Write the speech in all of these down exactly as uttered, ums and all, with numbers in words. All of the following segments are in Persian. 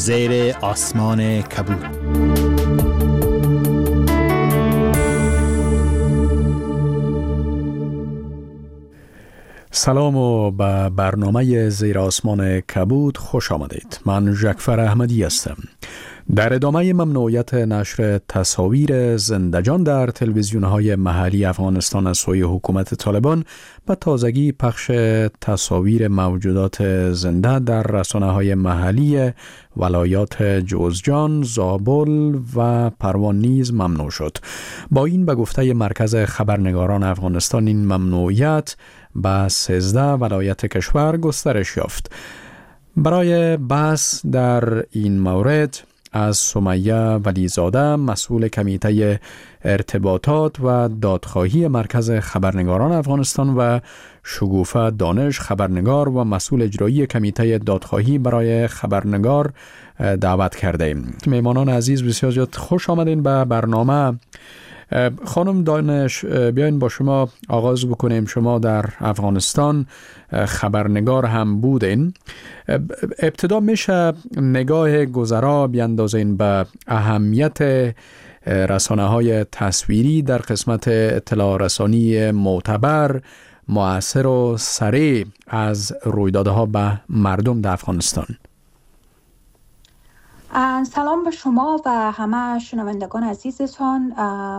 زیر آسمان کبود. سلام و به برنامه زیر آسمان کبود خوش آمدید. من جعفر احمدی هستم. در ادامه ممنوعیت نشر تصاویر زنده‌جان در تلویزیون‌های محلی افغانستان از سوی حکومت طالبان، به تازگی پخش تصاویر موجودات زنده در رسانه‌های محلی ولایات جوزجان، زابل و پروان نیز ممنوع شد. با این به گفته مرکز خبرنگاران افغانستان این ممنوعیت به سیزده ولایت کشور گسترش یافت. برای بحث در این مورد از سمیه ولیزاده، مسئول کمیته ارتباطات و دادخواهی مرکز خبرنگاران افغانستان، و شگوفه دانش، خبرنگار و مسئول اجرایی کمیته دادخواهی برای خبرنگار دعوت کرده ایم. میهمانان عزیز بسیار زیاد خوش آمدین به برنامه. خانم دانش، بیاین با شما آغاز بکنیم. شما در افغانستان خبرنگار هم بودین. ابتدا میشه نگاه گذرا بیاندازین به اهمیت رسانه‌های تصویری در قسمت اطلاع رسانی معتبر، مؤثر و سریع از رویدادها به مردم در افغانستان. سلام به شما و همه شنوندگان عزیزتان.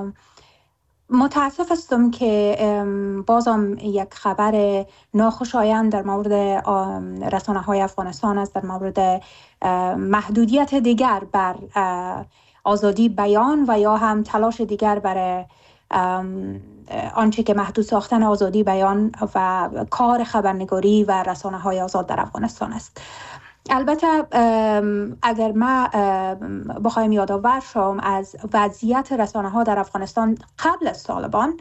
متاسف هستم که بازم یک خبر ناخوشایند در مورد رسانه های افغانستان است، در مورد محدودیت دیگر بر آزادی بیان و یا هم تلاش دیگر برای آنچه که محدود ساختن آزادی بیان و کار خبرنگاری و رسانه های آزاد در افغانستان است. البته اگر ما بخوایم یادآور شوم از وضعیت رسانه ها در افغانستان قبل از طالبان،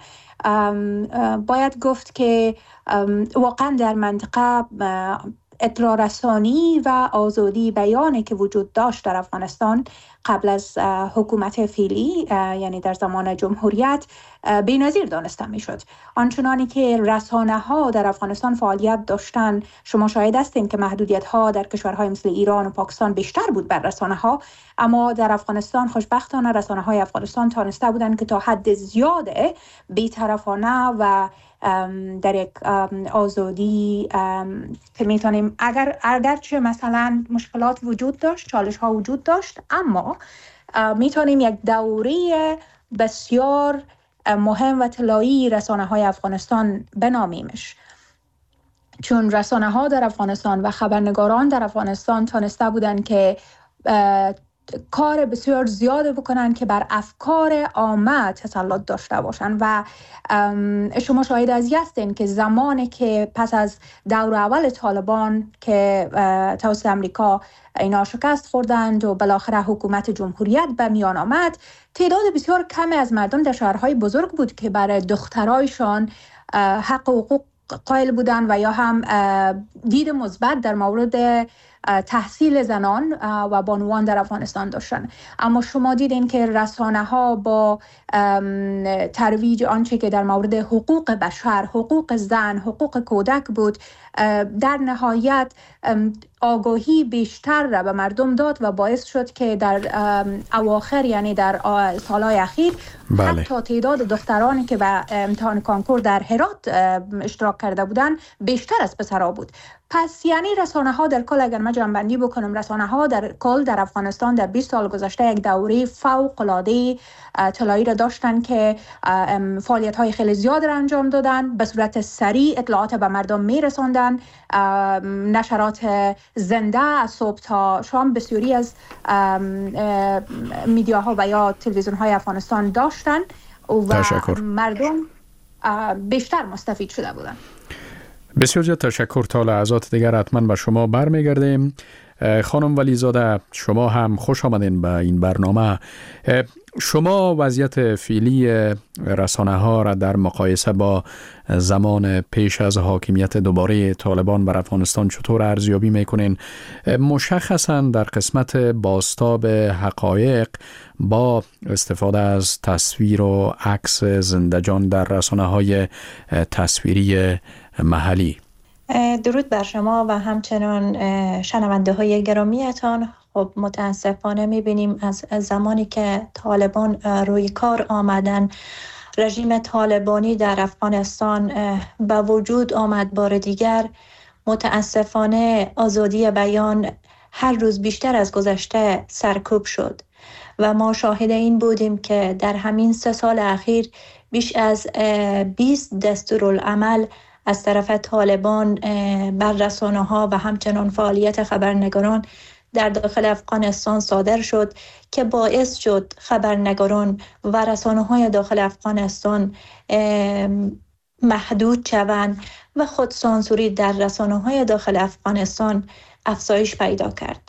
باید گفت که واقعا در منطقه اطلاع رسانی و آزادی بیانی که وجود داشت در افغانستان قبل از حکومت فعلی، یعنی در زمان جمهوریت، بی‌نظیر دانسته میشد. آنچنانی که رسانه ها در افغانستان فعالیت داشتن، شما شاهد هستین که محدودیت ها در کشورهای مثل ایران و پاکستان بیشتر بود بر رسانه ها، اما در افغانستان خوشبختانه رسانه های افغانستان تانسته بودند که تا حد زیاد بی‌طرفانه و در یک آزادی که میتونیم اگر اگرچه مثلا مشکلات وجود داشت، چالش ها وجود داشت، اما میتونیم یک دوره بسیار مهم و طلایی رسانه های افغانستان بنامیمش، چون رسانه ها در افغانستان و خبرنگاران در افغانستان تانسته بودند که کار بسیار زیاد بکنن که بر افکار عامه تسلط داشته باشن. و شما شاهد از هستین که زمانی که پس از دور اول طالبان که توسط امریکا اینا شکست خوردند و بالاخره حکومت جمهوریت به میان آمد، تعداد بسیار کمی از مردم در شهرهای بزرگ بود که برای دخترایشان حق و حقوق قائل بودن و یا هم دید مثبت در مورد تحصیل زنان و بانوان در افغانستان داشتن. اما شما دیدین که رسانه ها با ترویج آنچه که در مورد حقوق بشر، حقوق زن، حقوق کودک بود، در نهایت آگاهی بیشتر را به مردم داد و باعث شد که در اواخر، یعنی در سالهای اخیر، بله، حتی تعداد دخترانی که به امتحان کانکور در هرات اشتراک کرده بودند بیشتر از پسرها بود. پس یعنی رسانه ها در کل، اگر من جمع‌بندی بکنم، رسانه ها در کل در افغانستان در بیست سال گذشته یک دوره فوق العاده طلایی را داشتن که فعالیت های خیلی زیاد را انجام دادن، به صورت سریع اطلاعات به مردم می رساندن، نشرات زنده از صبح تا شام بسیاری از میدیاها و یا تلویزیون های افغانستان داشتن و تشکر. مردم بیشتر مستفید شده بودن. بسیار زیاد تشکر. تا لحظات دیگر حتما به شما برمیگردیم. خانم ولیزاده، شما هم خوش آمدین به این برنامه. شما وضعیت فعلی رسانه ها را در مقایسه با زمان پیش از حاکمیت دوباره طالبان بر افغانستان چطور ارزیابی میکنین؟ مشخصا در قسمت بازتاب حقایق با استفاده از تصویر و عکس زنده‌جان در رسانه های تصویری محلی. درود بر شما و همچنان شنونده های گرامیتان. خب متاسفانه میبینیم از زمانی که طالبان روی کار آمدن، رژیم طالبانی در افغانستان به وجود آمد بار دیگر، متاسفانه آزادی بیان هر روز بیشتر از گذشته سرکوب شد و ما شاهد این بودیم که در همین سه سال اخیر بیش از بیست دستورالعمل از طرف طالبان بر رسانه‌ها و همچنان فعالیت خبرنگاران در داخل افغانستان صادر شد که باعث شد خبرنگاران و رسانه‌های داخل افغانستان محدود شوند و خودسانسوری در رسانه‌های داخل افغانستان افزایش پیدا کرد.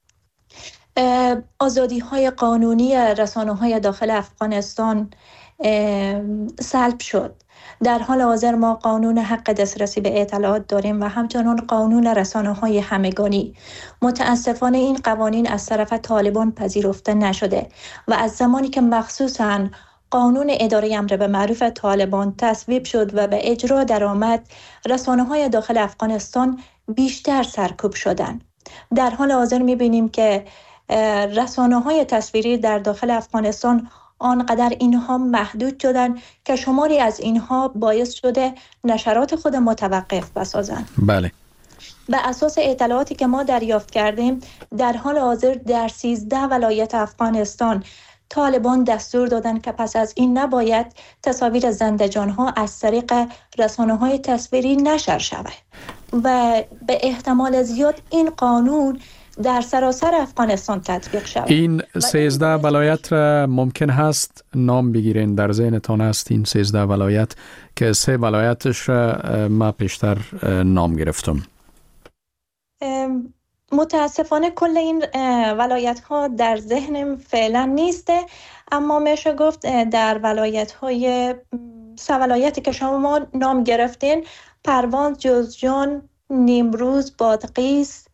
آزادی‌های قانونی رسانه‌های داخل افغانستان سلب شد. در حال حاضر ما قانون حق دسترسی به اطلاعات داریم و همچنان قانون رسانه‌های همگانی. متاسفانه این قوانین از طرف طالبان پذیرفته نشده و از زمانی که مخصوصاً قانون اداره امر به معروف طالبان تصویب شد و به اجرا درآمد، رسانه‌های داخل افغانستان بیشتر سرکوب شدند. در حال حاضر می‌بینیم که رسانه‌های تصویری در داخل افغانستان آنقدر اینها محدود شدن که شماری از اینها باعث شده نشرات خود متوقف بسازند. بله. به اساس اطلاعاتی که ما دریافت کردیم، در حال حاضر در سیزده ولایت افغانستان طالبان دستور دادن که پس از این نباید تصاویر زنده‌جان‌ها از طریق رسانه‌های تصویری نشر شود و به احتمال زیاد این قانون در سراسر افغانستان تطبیق شود. این سیزده ولایت را ممکن هست نام بگیرین؟ در ذهنتان هست این سیزده ولایت که سه ولایتش را ما پیشتر نام گرفتم؟ متاسفانه کل این ولایت ها در ذهنم فعلا نیسته، اما میشه گفت در ولایت های سه ولایتی که شما نام گرفتین، پروان، جوزجان، نیمروز، بادغیس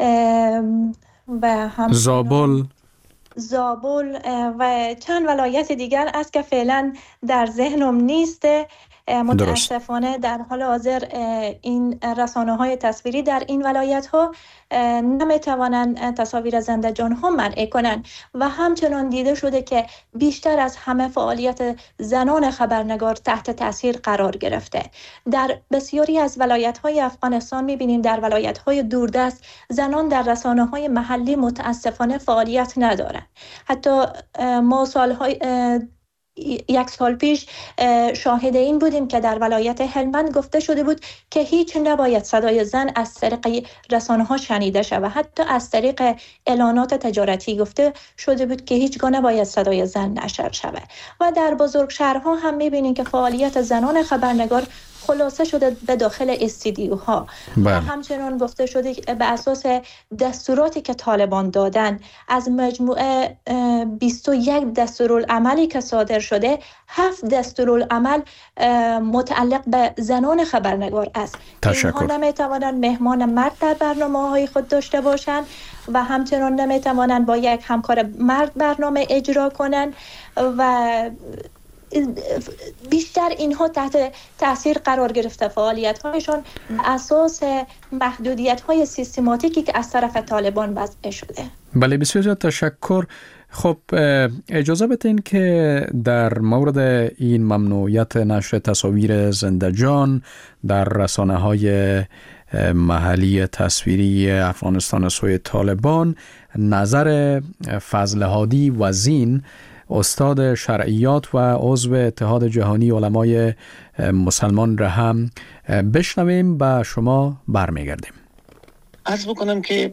و هم زابل زابل و چند ولایت دیگر است که فعلا در ذهنم نیسته. متاسفانه در حال حاضر این رسانه‌های تصویری در این ولایت‌ها نمی‌توانند تصاویر زنده‌جان‌ها مرئیه کنند و همچنان دیده شده که بیشتر از همه فعالیت زنان خبرنگار تحت تاثیر قرار گرفته. در بسیاری از ولایت‌های افغانستان می‌بینیم در ولایت‌های دوردست زنان در رسانه‌های محلی متاسفانه فعالیت ندارند. حتی ما سال‌های یک سال پیش شاهد این بودیم که در ولایت هلمند گفته شده بود که هیچ نباید صدای زن از طریق رسانه‌ها شنیده شود. حتی از طریق اعلانات تجارتی گفته شده بود که هیچگاه نباید صدای زن نشر شود. و در بزرگ شهرها هم می‌بینیم که فعالیت زنان خبرنگار خلاصه شده به داخل استودیوها. و همچنان گفته شده به اساس دستوراتی که طالبان دادن، از مجموعه بیست و یک دستورالعملی که صادر شده، هفت دستورالعمل متعلق به زنان خبرنگار است. تشکر. اینها نمیتوانند مهمان مرد در برنامه‌های خود داشته باشند و همچنان نمیتوانند با یک همکار مرد برنامه اجرا کنند و بیشتر اینها تحت تاثیر قرار گرفته فعالیت‌هایشان اساس محدودیت‌های سیستماتیکی که از طرف طالبان وضع شده. بله، بسیار تشکر. خب اجازه بدین که در مورد این ممنوعیت نشر تصاویر زنده‌جان در رسانه‌های محلی تصویری افغانستان سوی طالبان نظر فضل هادی وزین، استاد شرعیات و عضو اتحاد جهانی علمای مسلمان را هم بشنویم و شما برمیگردیم. عرض بکنم که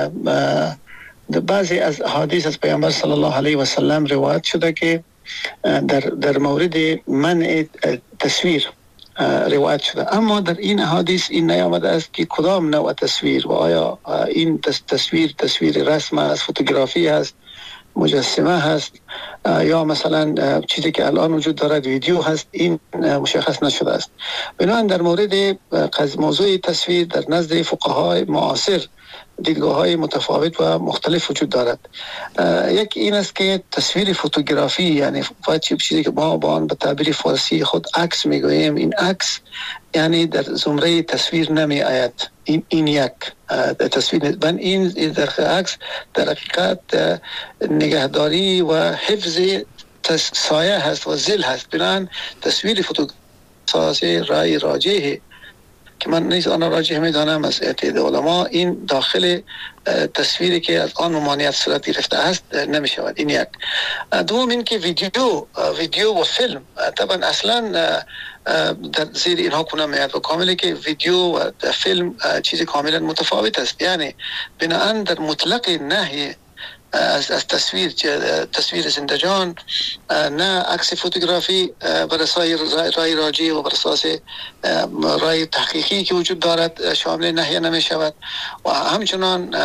بعضی از احادیث از پیامبر صلی الله علیه و سلم روایت شده که در در مورد منع تصویر روایت شده، اما در این احادیث این نیامده است که کدام نوع تصویر و آیا این تصویر تصویر رسم است، فوتوگرافی است، مجسمه هست یا مثلا چیزی که الان وجود دارد ویدیو هست، این مشخص نشده است. بنابراین در مورد موضوع تصویر در نزد فقهای معاصر دیدگاه‌های متفاوت و مختلف وجود دارد. یک این است که تصویر فوتوگرافی، یعنی چیزی که ما با آن به تعبیر فارسی خود عکس میگوییم، این عکس یعنی در زمره تصویر نمی آید. این این یک تصویر من این در عکس در حقیقت نگهداری و حفظ سایه هست و ظل هست. بنابراین تصویر فوتوگرافی رای راجحه که من نیز آن راجح میدانم از اتحاد علما، این داخل تصویری که از آن ممانعت صورت گرفته است نمی شود. این یک. دوم این که ویدیو ویدیو و فیلم طبعا اصلا در زیر اینها کنم میاد و کامله که ویدیو و فیلم چیز کاملا متفاوت است. یعنی بناهن در مطلق نهی از, از تصویر تصویر زندجان، نه عکس فوتوگرافی بر اساس رای راجی و بر اساس رای تحقیقی که وجود دارد شامل نهی نمی شود و همچنان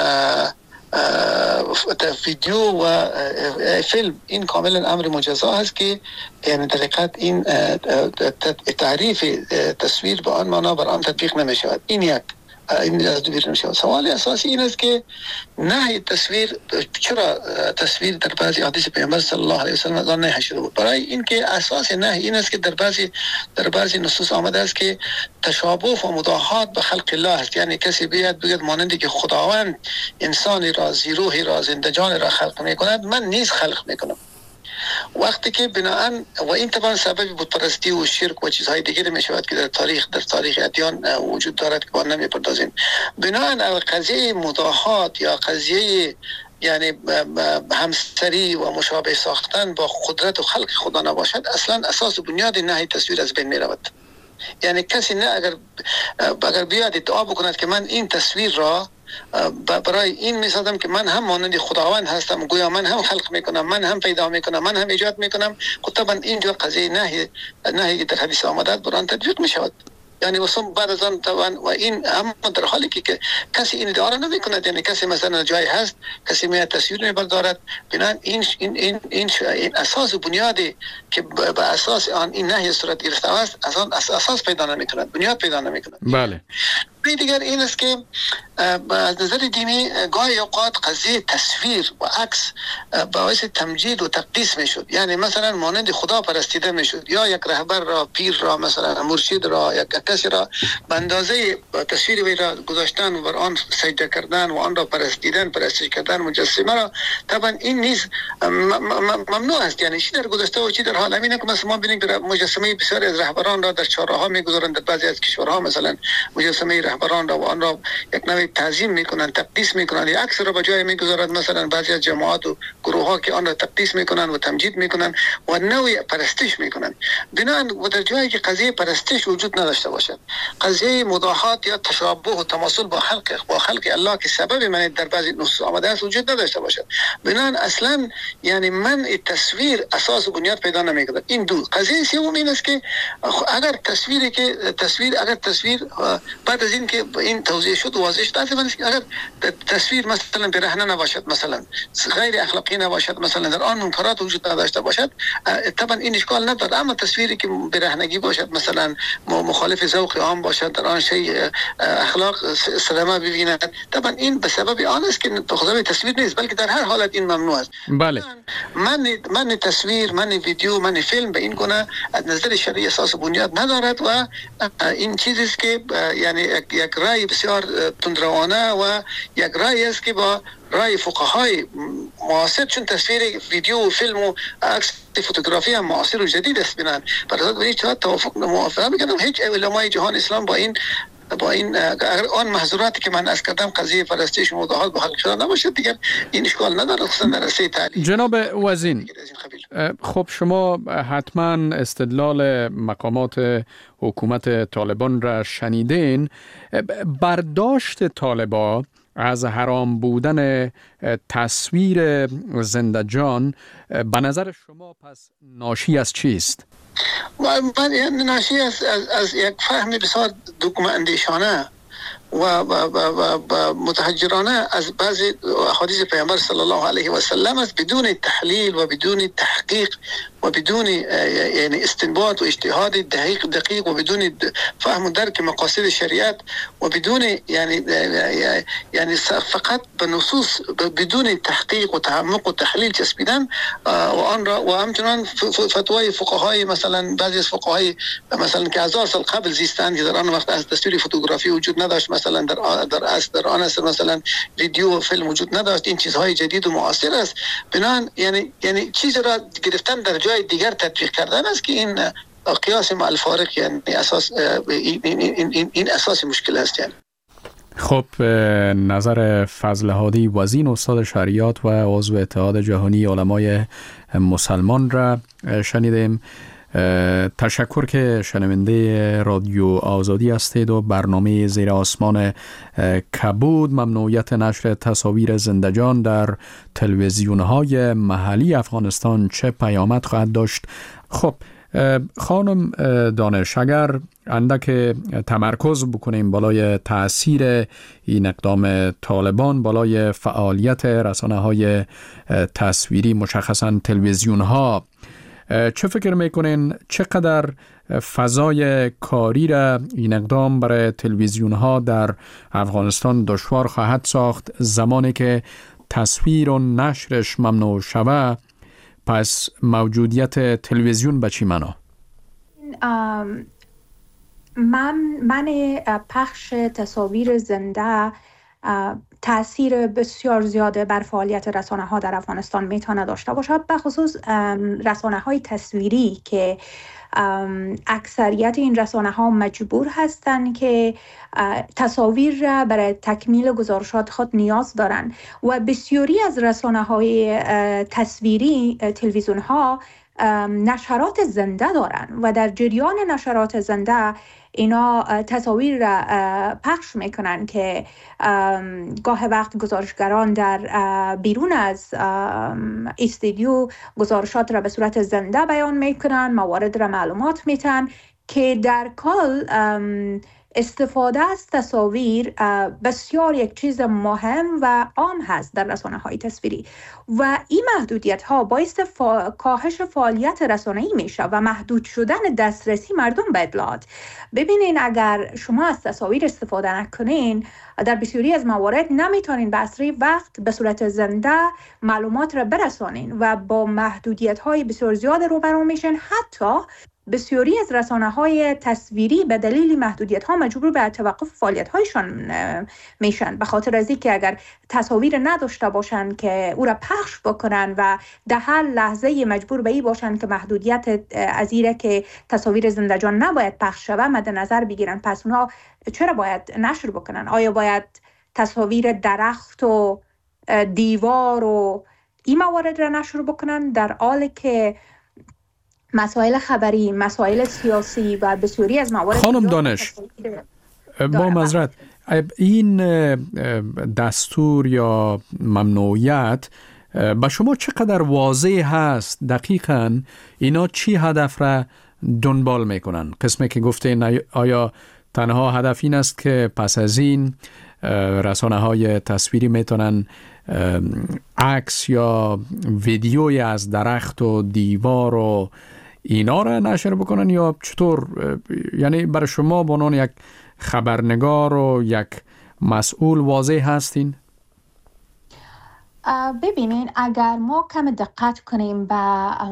ویدیو و فیلم این کاملا امر مجزا است که یعنی در حقیقت این تعریف تصویر به آن معنا بر آن تطبیق نمی شود. این یک این از دو بیرون شود. سوال اساسی این است که نهی تصویر، چرا تصویر در بعضی احادیث پیامبر صلی الله علیه و سلم آن نهی شده بود؟ برای اینکه اساس نهی این است که در بعضی در بعضی نصوص آمده است که تشابه و مداهات به خلق الله است. یعنی کسی بیاد بگه مانندی که خداوند انسانی را، زیروحی را، زندجان را خلق میکند، من نیز خلق میکنم. وقتی که بناهن و این طبعا سبب بتپرستی و شرک و چیزهای دیگری می شود که در تاریخ در تاریخ ادیان وجود دارد که با نمی پردازیم. بناهن قضیه مداهات یا قضیه یعنی همسری و مشابه ساختن با قدرت و خلق خدا نباشد، اصلا اساس و بنیاد نهی تصویر از بین می رود. یعنی کسی نه اگر اگر بیاد ادعا بکند که من این تصویر را برای این میسازم که من هم مانند خداوند هستم، گویا من هم خلق میکنم، من هم پیدا میکنم، من هم ایجاد میکنم، خب طبعا اینجا قضیه نهی نهی در حدیث آمده بر آن تطبیق میشود. یعنی وسم بعد از آن طبعا و این اما در حالی که کسی این ادعا نمی کند، یعنی کسی مثلا جای هست کسی میاد تصویر میبردارد، بنابراین این این این این, این اساس و بنیادی که به اساس آن این نهی صورت گرفته است از آن اساس پیدا نمی کند، بنیاد پیدا نمی کند. بله. دیگر این است که از نظر دینی گاهی اوقات قضیه تصویر و عکس باعث تمجید و تقدیس می شد. یعنی مثلا مانند خدا پرستیده می شد، یا یک رهبر را، پیر را، مثلا مرشد را، یک کسی را به اندازه تصویر وی را گذاشتن و بر آن سجده کردن و آن را پرستیدن، پرستش کردن مجسمه را، طبعا این نیز ممنوع است. یعنی چی در گذشته و چی در حال همینه که مثلا ما ببینیم در مجسمه بسیاری از رهبران را در چهارراه ها می‌گذارند، در بعضی از کشورها مثلا مجسمه رهبران را و آن را یک نوع تعظیم میکنند، تقدیس میکنند، یا عکس را به جای میگذارند مثلا بعضی از جماعات و گروه ها که آن را تقدیس میکنند و تمجید میکنند و نوع پرستش میکنند. بنابراین و در جایی که قضیه پرستش وجود نداشته باشد، قضیه مداهات یا تشابه و تماثل با خلق با خلق الله که سبب من در بعضی نصوص آمده است وجود نداشته باشد، بنابراین اصلا یعنی من تصویر اساس و بنیاد پیدا نمیکنه. این دو قضیه سوم این است که اگر تصویری که تصویر اگر تصویر بعد از این که این توضیح شد واضح شد، اگر تصویر مثلا برهنه نباشد، مثلا غیر اخلاقی نباشد، مثلا در آن منکرات وجود نداشته باشد، طبعا این اشکال ندارد. اما تصویری که برهنگی باشد، مثلا مخالف ذوق عام باشد، در آن شیء اخلاق سلامه ببیند، طبعا این به سبب آن است که به خاطر تصویر نیست، بلکه در هر حالت این ممنوع است. بله. من من تصویر، من ویدیو، من فیلم به این گونه از نظر شرعی اساس و بنیاد ندارد و این چیزی است که یعنی یک رای بسیار تندروانه و یک رای است که با رای فقهای معاصر، چون تصویر ویدیو و فیلم و عکس فوتوگرافی هم معاصر و جدید است، بنان برای به هیچ توافق موافقه میکنم. هیچ علمای جهان اسلام با این با این اگر آن محظوراتی که من از کردم قضیه پرستش و مداهات به خلق شده نباشد، دیگر این اشکال نداره، خصوصا در رسته تعلیم. جناب وزین، خب شما حتما استدلال مقامات حکومت طالبان را شنیدین. برداشت طالبان از حرام بودن تصویر زندجان به نظر شما پس ناشی از چیست؟ من یعنی ناشی از, از, از یک فهم بسیار دگم اندیشانه و, و, و, و, و متحجرانه از بعضی احادیث پیامبر صلی الله علیه و سلم است، بدون تحلیل و بدون تحقیق و بدون یعنی استنباط و اجتهاد دقیق دقیق و بدون فهم و درک مقاصد شریعت و بدون یعنی یعنی فقط به نصوص بدون تحقیق و تعمق و تحلیل چسبیدن و آن را و همچنان فتوای فقهای مثلا بعضی از فقهای مثلا که هزار سال قبل زیستند که در آن وقت از تصویر فوتوگرافی وجود نداشت، مثلا در در اصل در آن اصل مثلا ویدیو و فیلم وجود نداشت. این چیزهای جدید و معاصر است. بنان یعنی یعنی چیز را گرفتن در جای دیگر تطبیق کردن است که این قیاس مع الفارق یعنی اساس این این این, این اساس مشکل است. یعنی خب نظر فضل هادی وزین استاد شریعت و عضو اتحاد جهانی علمای مسلمان را شنیدیم. تشکر که شنونده رادیو آزادی هستید و برنامه زیر آسمان کبود ممنوعیت نشر تصاویر زندجان در تلویزیون‌های محلی افغانستان چه پیامد خواهد داشت. خب خانم دانش، اگر اندک تمرکز بکنیم بالای تأثیر این اقدام طالبان بالای فعالیت رسانه‌های تصویری مشخصاً تلویزیون‌ها، چه فکر میکنین چقدر فضای کاری را این اقدام برای تلویزیون‌ها در افغانستان دشوار خواهد ساخت زمانی که تصویر و نشرش ممنوع شود؟ پس موجودیت تلویزیون به چی معنا؟ من من پخش تصاویر زنده تأثیر بسیار زیاده بر فعالیت رسانه ها در افغانستان میتونه داشته باشد، به خصوص رسانه های تصویری که اکثریت این رسانه ها مجبور هستند که تصاویر را برای تکمیل گزارشات خود نیاز دارند و بسیاری از رسانه های تصویری تلویزیون ها نشرات زنده دارند و در جریان نشرات زنده اینا تصاویر را پخش میکنن که گاه وقت گزارشگران در بیرون از استودیو گزارشات را به صورت زنده بیان میکنن، موارد را معلومات میتن که در کل استفاده از تصاویر بسیار یک چیز مهم و عام هست در رسانه های تصویری و این محدودیت ها باعث فا... کاهش فعالیت رسانه‌ای میشه و محدود شدن دسترسی مردم به اطلاعات. ببینین اگر شما از تصاویر استفاده نکنین در بسیاری از موارد نمیتونین به اسرع وقت به صورت زنده معلومات را برسانین و با محدودیت های بسیار زیاد روبرو میشین. حتی بسیاری از رسانه‌های تصویری به دلیل محدودیت ها مجبور به توقف فعالیت هایشان میشن، به خاطر از اینکه اگر تصاویر نداشته باشن که او را پخش بکنن و در هر لحظه مجبور به این باشن که محدودیت از اینه که تصاویر زندجان نباید پخش شود مد نظر بگیرن، پس اونها چرا باید نشر بکنن؟ آیا باید تصاویر درخت و دیوار و این موارد را نشر بکنن در حالی که مسائل خبری، مسائل سیاسی و بسیاری از موارد؟ خانم دانش، با معذرت، این دستور یا ممنوعیت به شما چقدر واضح هست دقیقاً اینا چی هدف را دنبال میکنن؟ قسمی که گفتین آیا تنها هدف این است که پس از این رسانه های تصویری میتونن عکس یا ویدیوی از درخت و دیوار و اینا را نشر بکنن یا چطور؟ یعنی برای شما به عنوان یک خبرنگار و یک مسئول واضح هستین؟ ببینین اگر ما کم دقت کنیم به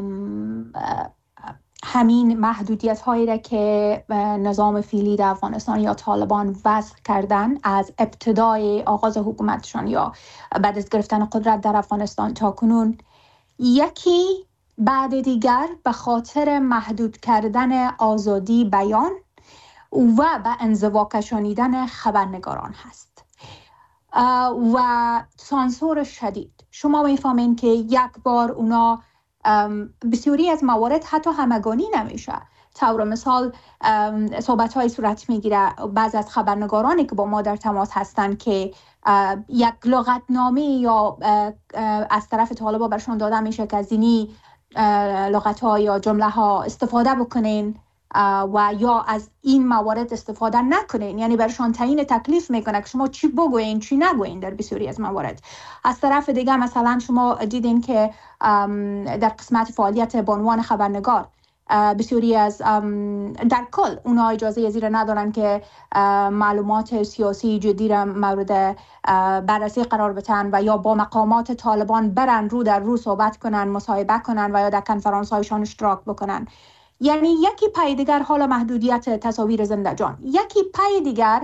همین محدودیت هایی را که نظام فعلی در افغانستان یا طالبان وضع کردن از ابتدای آغاز حکومتشان یا بعد از گرفتن قدرت در افغانستان تا کنون، یکی بعد دیگر به خاطر محدود کردن آزادی بیان و به انزوا کشانیدن خبرنگاران هست و سانسور شدید. شما میفهمین که یک بار اونا بسیاری از موارد حتی همگانی نمیشه. طور مثال صحبت های صورت میگیره بعض از خبرنگارانی که با ما در تماس هستن که یک لغتنامه یا از طرف طالبا برشون داده میشه که از اینی لغت ها یا جمله ها استفاده بکنین و یا از این موارد استفاده نکنین، یعنی برشان تعیین تکلیف میکنه که شما چی بگوین چی نگوین در بسیاری از موارد. از طرف دیگه مثلا شما دیدین که در قسمت فعالیت به عنوان خبرنگار بسیاری از در کل اونا اجازه زیر ندارن که معلومات سیاسی جدی را مورد بررسی قرار بدن و یا با مقامات طالبان برن رو در رو صحبت کنن، مصاحبه کنن و یا در کنفرانس هایشان اشتراک بکنن. یعنی یکی پای دیگر حالا محدودیت تصاویر زندجان، یکی پای دیگر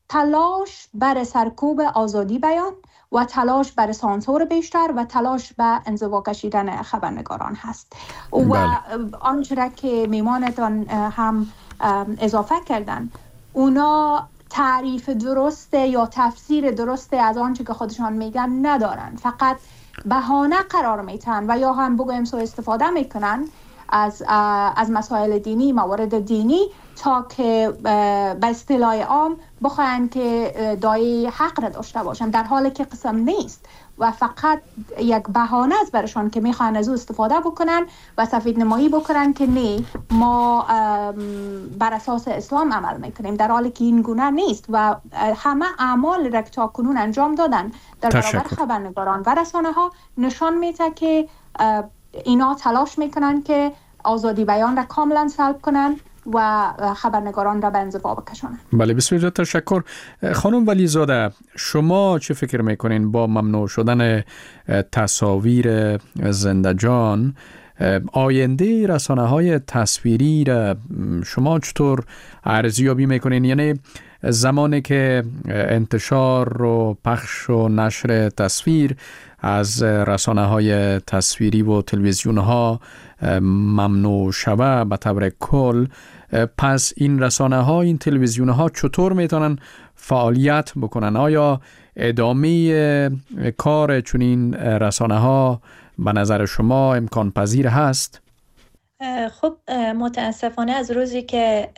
تلاش بر سرکوب آزادی بیان و تلاش بر سانسور بیشتر و تلاش به انزوا کشیدن خبرنگاران هست. بله. و آنچه که میمانتان هم اضافه کردن، اونا تعریف درسته یا تفسیر درسته از آنچه که خودشان میگن ندارن، فقط بهانه قرار میتن و یا هم بگویم سوء استفاده میکنن از از مسائل دینی، موارد دینی، تا که به اصطلاح عام بخواهند که دایه حق را داشته باشند، در حالی که قسم نیست و فقط یک بهانه است برشان که میخوان از او استفاده بکنن و سفید نمایی بکنن که نه، ما بر اساس اسلام عمل میکنیم، در حالی که این گونه نیست و همه اعمال را که تا کنون انجام دادن در برابر خبرنگاران و رسانه ها نشان میده که اینا تلاش میکنن که آزادی بیان را کاملا سلب کنن و خبرنگاران را به انزوا بکشانند. بله، بسیار تشکر. خانم ولیزاده، شما چه فکر میکنین با ممنوع شدن تصاویر زنده جان آینده رسانه های تصویری را شما چطور ارزیابی میکنین؟ یعنی زمانی که انتشار و پخش و نشر تصویر از رسانه های تصویری و تلویزیون ها ممنوع شوه به طور کل، پس این رسانه ها، این تلویزیون ها چطور میتونن فعالیت بکنن؟ آیا ادامه کار چنین رسانه ها به نظر شما امکان پذیر هست؟ خب متاسفانه از روزی که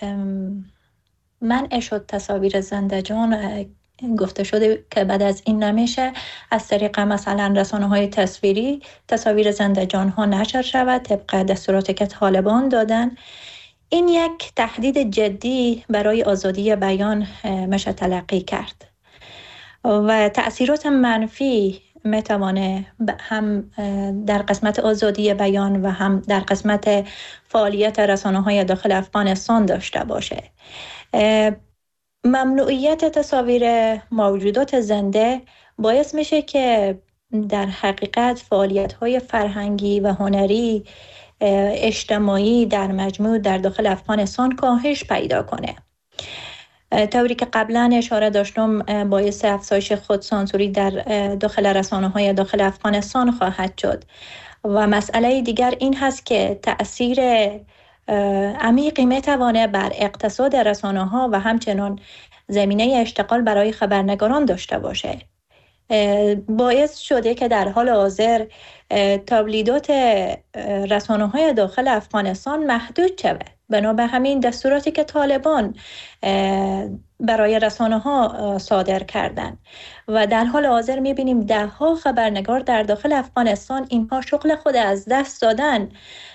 منع شد تصاویر زنده جان، گفته شده که بعد از این نمیشه از طریق مثلا رسانه های تصویری تصاویر زنده جان ها نشر شود طبق دستوراتی که طالبان دادن. این یک تهدید جدی برای آزادی بیان میشه تلقی کرد و تأثیرات منفی میتوانه هم در قسمت آزادی بیان و هم در قسمت فعالیت رسانه های داخل افغانستان داشته باشه. ممنوعیت تصاویر موجودات زنده باعث میشه که در حقیقت فعالیت‌های فرهنگی و هنری اجتماعی در مجموع در داخل افغانستان کاهش پیدا کنه. طوری که قبلا اشاره داشتم باعث افزایش خودسانسوری در داخل رسانه‌های داخل افغانستان خواهد شد. و مسئله دیگر این هست که تأثیر عمیقی میتوانه بر اقتصاد رسانه‌ها و همچنان زمینه اشتغال برای خبرنگاران داشته باشه. باعث شده که در حال حاضر تولیدات رسانه‌های داخل افغانستان محدود شود. بنابر همین دستوراتی که طالبان برای رسانه‌ها صادر کردند و در حال حاضر می‌بینیم ده ها خبرنگار در داخل افغانستان اینها شغل خود از دست دادن،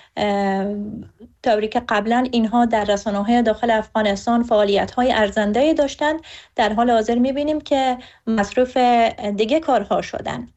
طوری که قبلا اینها در رسانه‌های داخل افغانستان فعالیت‌های ارزنده‌ای داشتند، در حال حاضر می‌بینیم که مصروف دیگه کارها شدن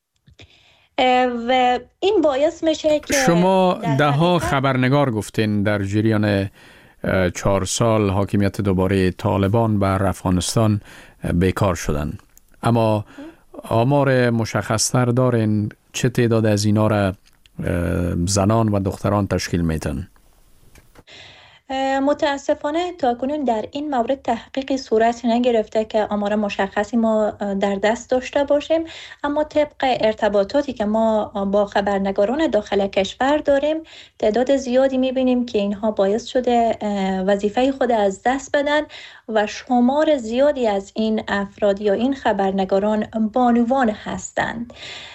و این باعث میشه که شما ده ها خبرنگار گفتین در جریان چهار سال حاکمیت دوباره طالبان بر افغانستان بیکار شدن، اما آمار مشخص‌تر دارین چه تعداد از اینا را زنان و دختران تشکیل میدن؟ متاسفانه تاکنون در این مورد تحقیقی صورت نگرفته که آمار مشخصی ما در دست داشته باشیم، اما طبق ارتباطاتی که ما با خبرنگاران داخل کشور داریم تعداد زیادی میبینیم که اینها باعث شده وظیفه خود از دست بدن و شمار زیادی از این افراد یا این خبرنگاران بانوان هستند.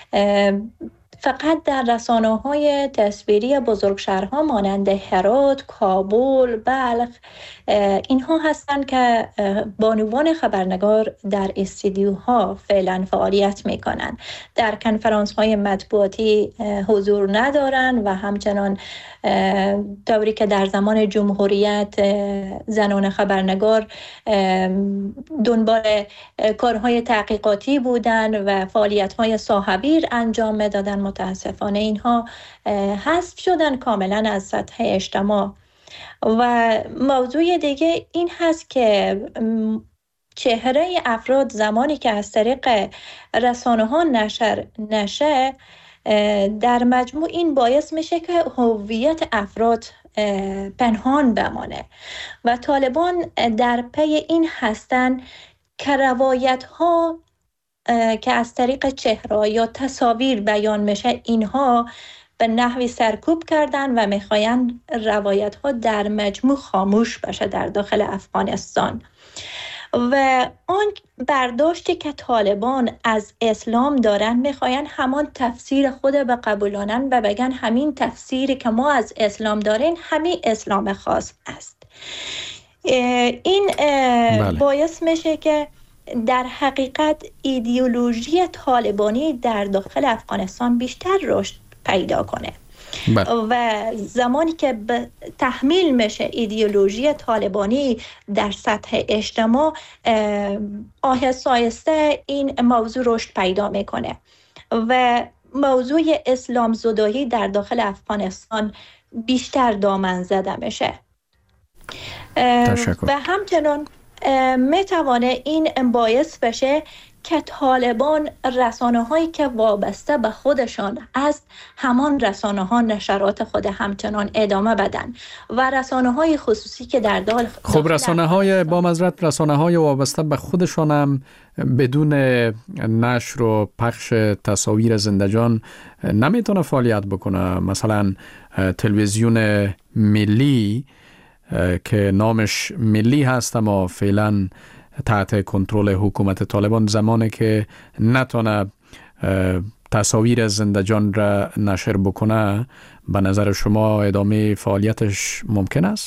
فقط در رسانه‌های تصویری بزرگشهرها مانند هرات، کابل، بلخ اینها هستند که بانوان خبرنگار در استودیوها فعلا فعالیت می‌کنند. در کنفرانس‌های مطبوعاتی حضور ندارند و همچنان طوری که در زمان جمهوریت زنان خبرنگار دنبال کارهای تحقیقاتی بودند و فعالیت‌های صاحبیر انجام می‌دادند، متاسفانه اینها حذف شدن کاملا از سطح اجتماع. و موضوع دیگه این هست که چهره افراد زمانی که از طریق رسانه ها نشر نشه در مجموع این باعث میشه که هویت افراد پنهان بمانه و طالبان در پی این هستن که روایت ها که از طریق چهره یا تصاویر بیان میشه اینها به نحوی سرکوب کردن و میخواین روایت ها در مجموع خاموش بشه در داخل افغانستان. و آن برداشتی که طالبان از اسلام دارن میخواین همان تفسیر خود به قبولانن و بگن همین تفسیری که ما از اسلام دارین همین اسلام خاص است. این بله. باعث میشه که در حقیقت ایدئولوژی طالبانی در داخل افغانستان بیشتر رشد پیدا کنه. بله. و زمانی که به تحمیل میشه ایدئولوژی طالبانی در سطح اجتماع، آهسته آهسته این موضوع رشد پیدا میکنه و موضوع اسلام زدایی در داخل افغانستان بیشتر دامن زده میشه. تشکر. و همچنان میتوانه این باعث بشه که طالبان رسانه هایی که وابسته به خودشان است همان رسانه ها نشرات خود همچنان ادامه بدن و رسانه های خصوصی که در داخل خب رسانه های با مزرعت رسانه های وابسته به خودشان هم بدون نشر و پخش تصاویر زندجان نمیتونه فعالیت بکنه. مثلا تلویزیون ملی که نامش ملی هست اما فعلا تحت کنترل حکومت طالبان، زمانی که نتونه تصاویر زندجان را نشر بکنه، به نظر شما ادامه فعالیتش ممکن است؟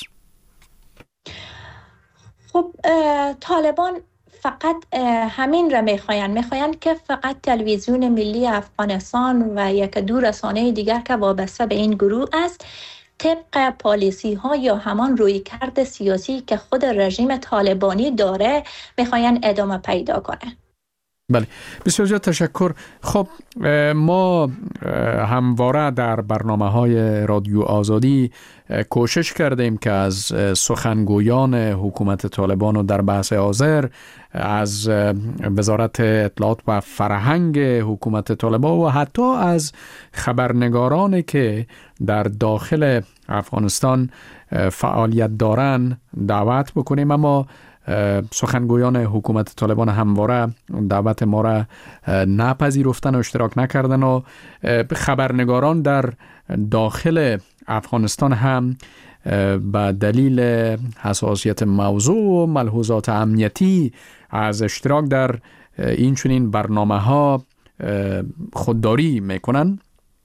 خب طالبان فقط همین را میخواین میخواین که فقط تلویزیون ملی افغانستان و یک دو رسانه دیگر که وابسته به این گروه است طبق پالیسی ها یا همان رویکرد سیاسی که خود رژیم طالبانی داره میخواین ادامه پیدا کنه. بله، بسیار زیاد تشکر. خب ما همواره در برنامه های رادیو آزادی کوشش کردیم که از سخنگویان حکومت طالبان و در بحث حاضر از وزارت اطلاعات و فرهنگ حکومت طالبان و حتی از خبرنگارانی که در داخل افغانستان فعالیت دارن دعوت بکنیم، اما سخنگویان حکومت طالبان همواره دعوت ما را نپذیرفتن و اشتراک نکردن و خبرنگاران در داخل افغانستان هم به دلیل حساسیت موضوع و ملحوظات امنیتی از اشتراک در این چنین برنامه ها خودداری میکنن.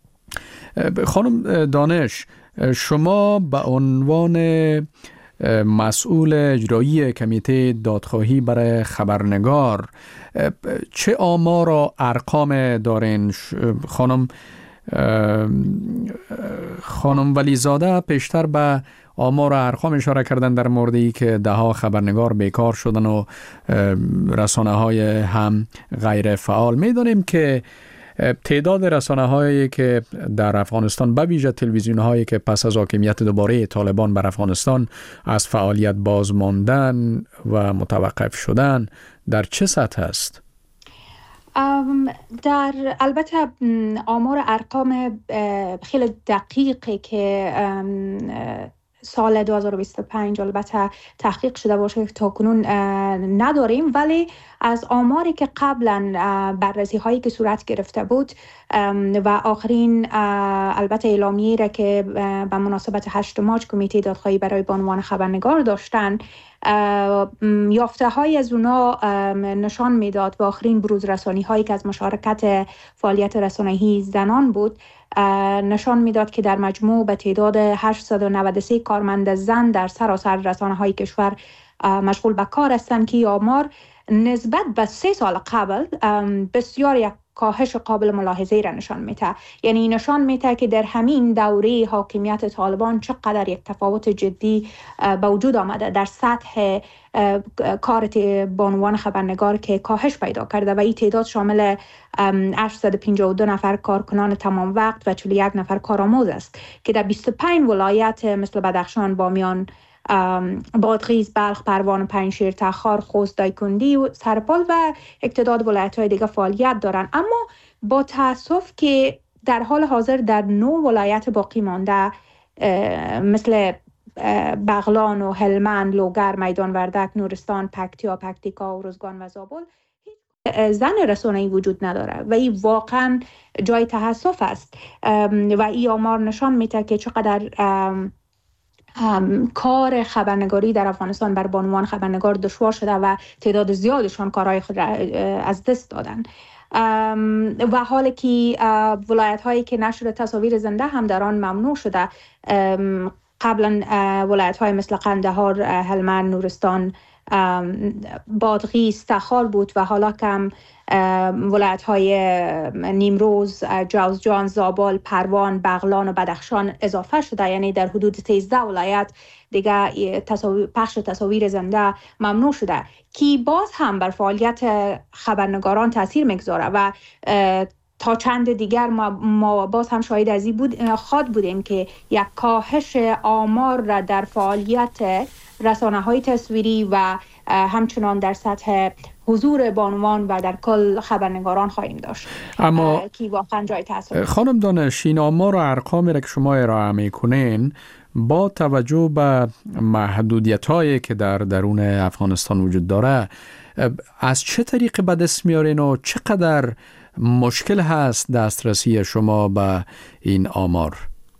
خانم دانش، شما به عنوان مسئول اجرایی کمیته دادخواهی برای خبرنگار چه آمار و ارقام دارین؟ خانم خانم ولیزاده پیشتر به آمار و ارقام اشاره کردن در موردی که ده ها خبرنگار بیکار شدن و رسانه های هم غیر فعال. میدونیم که تعداد رسانه هایی که در افغانستان به ویژه تلویزیون هایی که پس از حاکمیت دوباره طالبان بر افغانستان از فعالیت باز ماندن و متوقف شدن در چه سطح است؟ در البته آمار ارقام خیلی دقیقی که سال دو هزار و بیست و پنج البته تحقیق شده باشه تا کنون نداریم، ولی از آماری که قبلا بررسی هایی که صورت گرفته بود و آخرین البته اعلامیه‌ای را که به مناسبت هشت مارس کمیته دادخواهی برای بانوان خبرنگار داشتن، یافته های از اونا نشان میداد و آخرین بروز رسانی هایی که از مشارکت فعالیت رسانه‌ای زنان بود نشان میداد که در مجموع به تعداد هشتصد و نود و سه کارمند زن در سراسر رسانه های کشور مشغول به کار هستند که آمار نسبت به سه سال قبل بسیار یک کاهش قابل ملاحظه را نشان میده. یعنی نشان میده که در همین دوره حاکمیت طالبان چقدر یک تفاوت جدی به وجود آمده در سطح کار بانوان خبرنگار که کاهش پیدا کرده و این تعداد شامل هشتصد و پنجاه و دو نفر کارکنان تمام وقت و چهل و یک نفر کارآموز است که در بیست و پنج ولایت مثل بدخشان، بامیان، بادغیس، بلخ، پروان، پنجشیر، تخار، خوست، دایکندی و سرپال و تعداد ولایت‌های دیگه فعالیت دارن. اما با تأسف که در حال حاضر در نه ولایت باقی مانده مثل بغلان و هلمند، لوگر، میدان وردک، نورستان، پکتیا، پکتیکا، ارزگان و زابل زن رسانه‌ای وجود نداره و این واقعا جای تأسف است و این آمار نشان میده که چقدر کار خبرنگاری در افغانستان بر بانوان خبرنگار دشوار شده و تعداد زیادشان کارهای خود را از دست دادن. و حالی که ولایت هایی که نشر تصاویر زنده هم در آن ممنوع شده، قبلا ولایت های مثل قندهار، هلمند، نورستان، بادغیس، تخار بود و حالا کم ولایت های نیمروز، جوزجان، زابل، پروان، بغلان و بدخشان اضافه شده. یعنی در حدود سیزده ولایت دیگه تصاویر، پخش تصاویر زنده ممنوع شده که باز هم بر فعالیت خبرنگاران تاثیر میگذاره و تا چند دیگر ما, ما باز هم شاهد از این بود خواد بودیم که یک کاهش آمار را در فعالیت رسانه‌های تصویری و همچنان در سطح حضور بانوان و در کل خبرنگاران خواهیم داشت. اما که واقعا جای تأسف. خانم دانش، این آمار و ارقامی را که شما ارائه میکنین با توجه به محدودیت‌هایی که در درون افغانستان وجود داره، از چه طریق به دست میارین و چقدر مشکل هست دسترسی شما به این آمار؟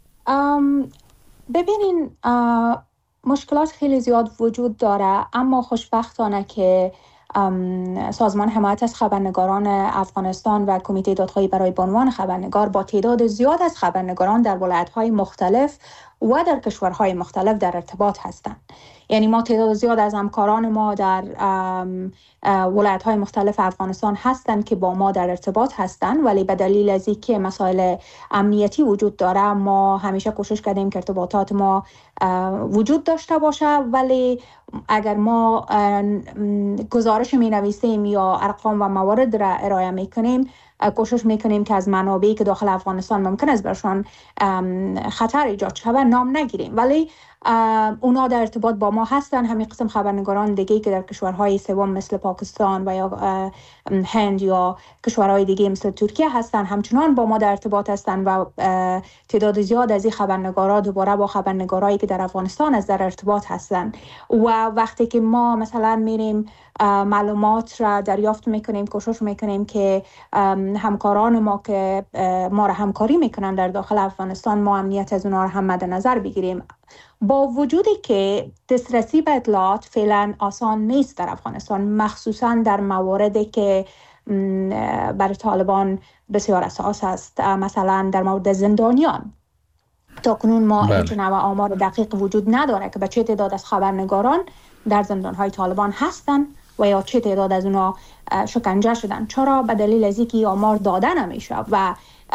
ببینین مشکلات خیلی زیاد وجود داره، اما خوشبختانه که سازمان حمایت از خبرنگاران افغانستان و کمیته دادخواهی برای بانوان خبرنگار با تعداد زیاد از خبرنگاران در ولایت‌های مختلف و در کشورهای مختلف در ارتباط هستند. یعنی ما تعداد زیاد از همکاران ما در ولایت‌های مختلف افغانستان هستند که با ما در ارتباط هستند، ولی به دلیل از اینکه مسائل امنیتی وجود داره ما همیشه کوشش کردیم که ارتباطات ما وجود داشته باشه. ولی اگر ما گزارش می نویسیم یا ارقام و موارد را ارائه می کنیم، کوشش میکنیم که از منابعی که داخل افغانستان ممکن است برشان خطر ایجاد شود نام نگیریم، ولی اونا در ارتباط با ما هستن. همین قسم خبرنگاران دیگه که در کشورهای سوم مثل پاکستان و یا هند یا کشورهای دیگه مثل ترکیه هستن همچنان با ما در ارتباط هستن و تعداد زیاد از این خبرنگارا دوباره با خبرنگارایی که در افغانستان از در ارتباط هستن و وقتی که ما مثلا میریم معلومات را دریافت میکنیم، کوشش میکنیم که همکاران ما که ما را همکاری میکنن در داخل افغانستان ما امنیت از اونها را هم مد نظر بگیریم. با وجودی که دسترسی به اطلاعات فعلا آسان نیست در افغانستان، مخصوصا در مواردی که برای طالبان بسیار اساس است، مثلا در مورد زندانیان. تا کنون ما هیچ نوع آمار دقیق وجود نداره که به چه تعداد از خبرنگاران در زندانهای طالبان هستن و یا چه تعداد از اونا شکنجه شدن. چرا؟ به دلیل از اینکه آمار داده نمیشه و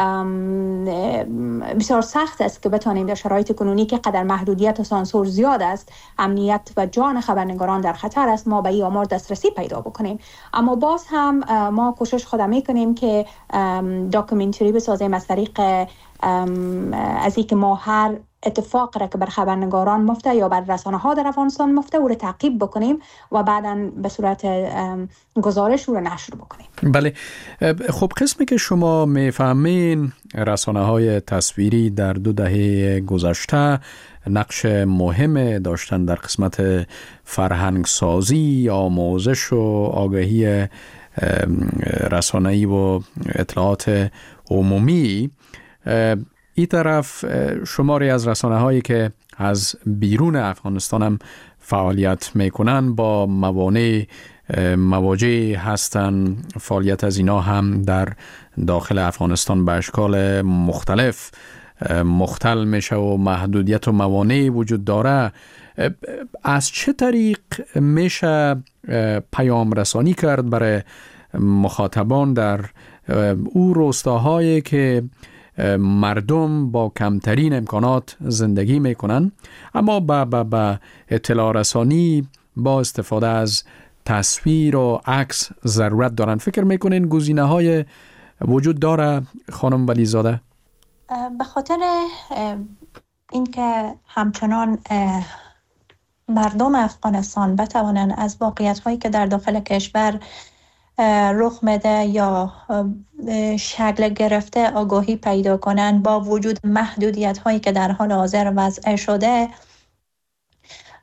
بسیار سخت است که بتانیم در شرایط کنونی که قدر محدودیت و سانسور زیاد است، امنیت و جان خبرنگاران در خطر است، ما به این آمار دسترسی پیدا بکنیم. اما باز هم ما کوشش خود میکنیم که داکومنتری بسازیم از طریق از اینکه ما هر اتفاق را که بر خبرنگاران مفته یا بر رسانه ها در افغانستان مفته او را تعقیب بکنیم و بعداً به صورت گزارش او را نشر بکنیم. بله، خب قسمی که شما میفهمین رسانه های تصویری در دو دهه گذشته نقش مهم داشتن در قسمت فرهنگ سازی، آموزش و آگاهی رسانه‌ای و اطلاعات عمومی. این طرف شماری از رسانه هایی که از بیرون افغانستان هم فعالیت میکنن با موانع مواجه هستن. فعالیت از اینا هم در داخل افغانستان به اشکال مختلف مختل میشه و محدودیت و موانع وجود داره. از چه طریق میشه پیام رسانی کرد برای مخاطبان در او روستاهایی که مردم با کمترین امکانات زندگی میکنن اما با, با, با اطلاع رسانی با استفاده از تصویر و عکس ضرورت دارن؟ فکر میکنین گزینه های وجود داره خانم ولیزاده؟ به خاطر اینکه همچنان مردم افغانستان بتوانند از واقعیت هایی که در داخل کشور رخ میده یا شکل گرفته آگاهی پیدا کنن، با وجود محدودیت هایی که در حال حاضر وضع شده،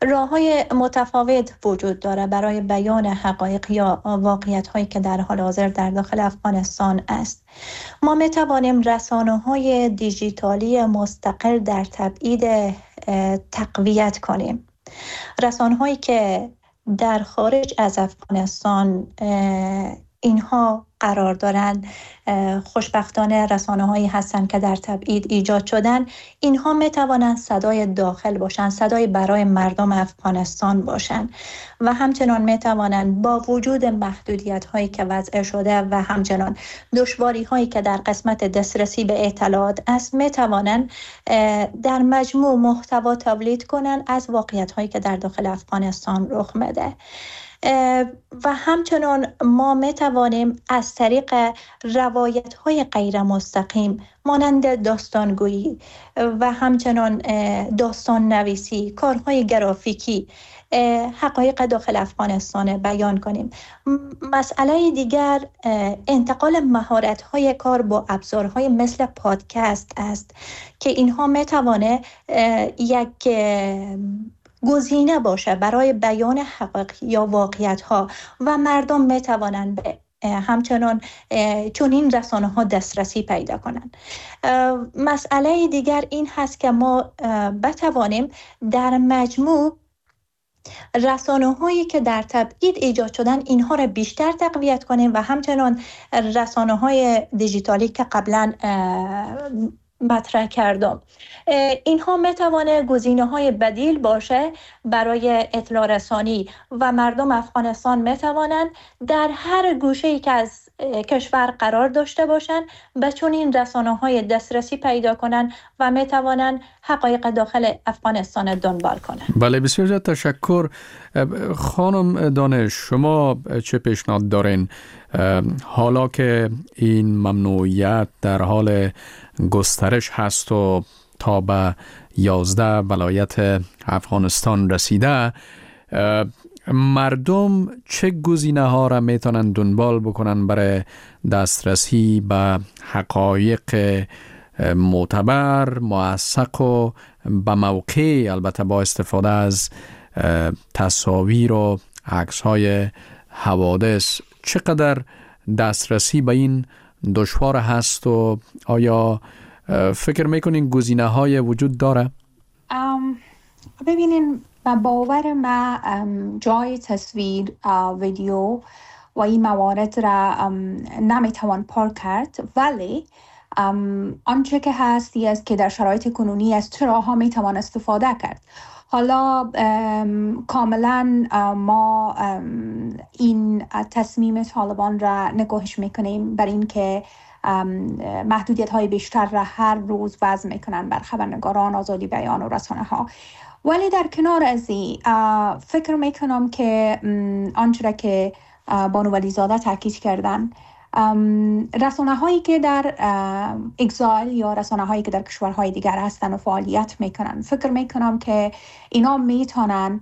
راه‌های متفاوت وجود داره برای بیان حقایق یا واقعیت‌هایی که در حال حاضر در داخل افغانستان است. ما می‌توانیم رسانه‌های دیجیتالی مستقل در تبعید تقویت کنیم. رسانه‌هایی که در خارج از افغانستان اینها قرار دارند، خوشبختانه رسانه‌هایی هستند که در تبعید ایجاد شدن، اینها میتوانند صدای داخل باشند، صدای برای مردم افغانستان باشند و همچنان میتوانند با وجود محدودیت‌هایی که وضع شده و همچنان دشواری‌هایی که در قسمت دسترسی به اطلاعات است، میتوانند در مجموع محتوا تولید کنند از واقعیت‌هایی که در داخل افغانستان رخ میده. و همچنان ما می توانیم از طریق روایت‌های غیر مستقیم مانند داستانگویی و همچنان داستان نویسی، کارهای گرافیکی حقایق داخل افغانستان بیان کنیم. مسئله دیگر انتقال مهارت‌های کار با ابزارهای مثل پادکست است که اینها می توانه یک گزینه باشه برای بیان حقایق یا واقعیت‌ها و مردم میتوانند به همچنان چون این رسانه ها دسترسی پیدا کنند. مسئله دیگر این هست که ما بتوانیم در مجموع رسانه هایی که در تبعید ایجاد شدن اینها را بیشتر تقویت کنیم و همچنان رسانه های دیجیتالی که قبلا مطرح کردم، اینها میتوانه گزینه‌های بدیل باشه برای اطلاع رسانی و مردم افغانستان میتوانند در هر گوشه‌ای که از کشور قرار داشته باشند به چون این رسانه‌های دسترسی پیدا کنند و میتوانند حقایق داخل افغانستان دنبال کنند. بله، بسیار زیاد تشکر. خانم دانش، شما چه پیشنهاد دارین حالا که این ممنوعیت در حال گسترش هست و تا به یازده ولایت افغانستان رسیده، مردم چه گزینه ها را میتونن دنبال بکنن برای دسترسی به حقایق معتبر، موثق و به موقع، البته با استفاده از تصاویر و عکس های حوادث؟ چقدر دسترسی به این دشوار هست و آیا فکر میکنین گزینه های وجود داره؟ ببینین، با باور ما جای تصویر، ویدیو و این موارد را نمیتوان پارک کرد، ولی آنچه که هستی است که در شرایط کنونی از چه راه ها میتوان استفاده کرد. حالا کاملا ما این تصمیم طالبان را نگاهش میکنیم بر این که محدودیت های بیشتر را هر روز وضع میکنن بر خبرنگاران، آزادی بیان و رسانه ها. ولی در کنار از این فکر میکنم که آنچه را که بانو ولیزاده تاکید کردن، رسانه هایی که در اگزایل یا رسانه هایی که در کشورهای دیگر هستن و فعالیت میکنن، فکر میکنم که اینا میتونن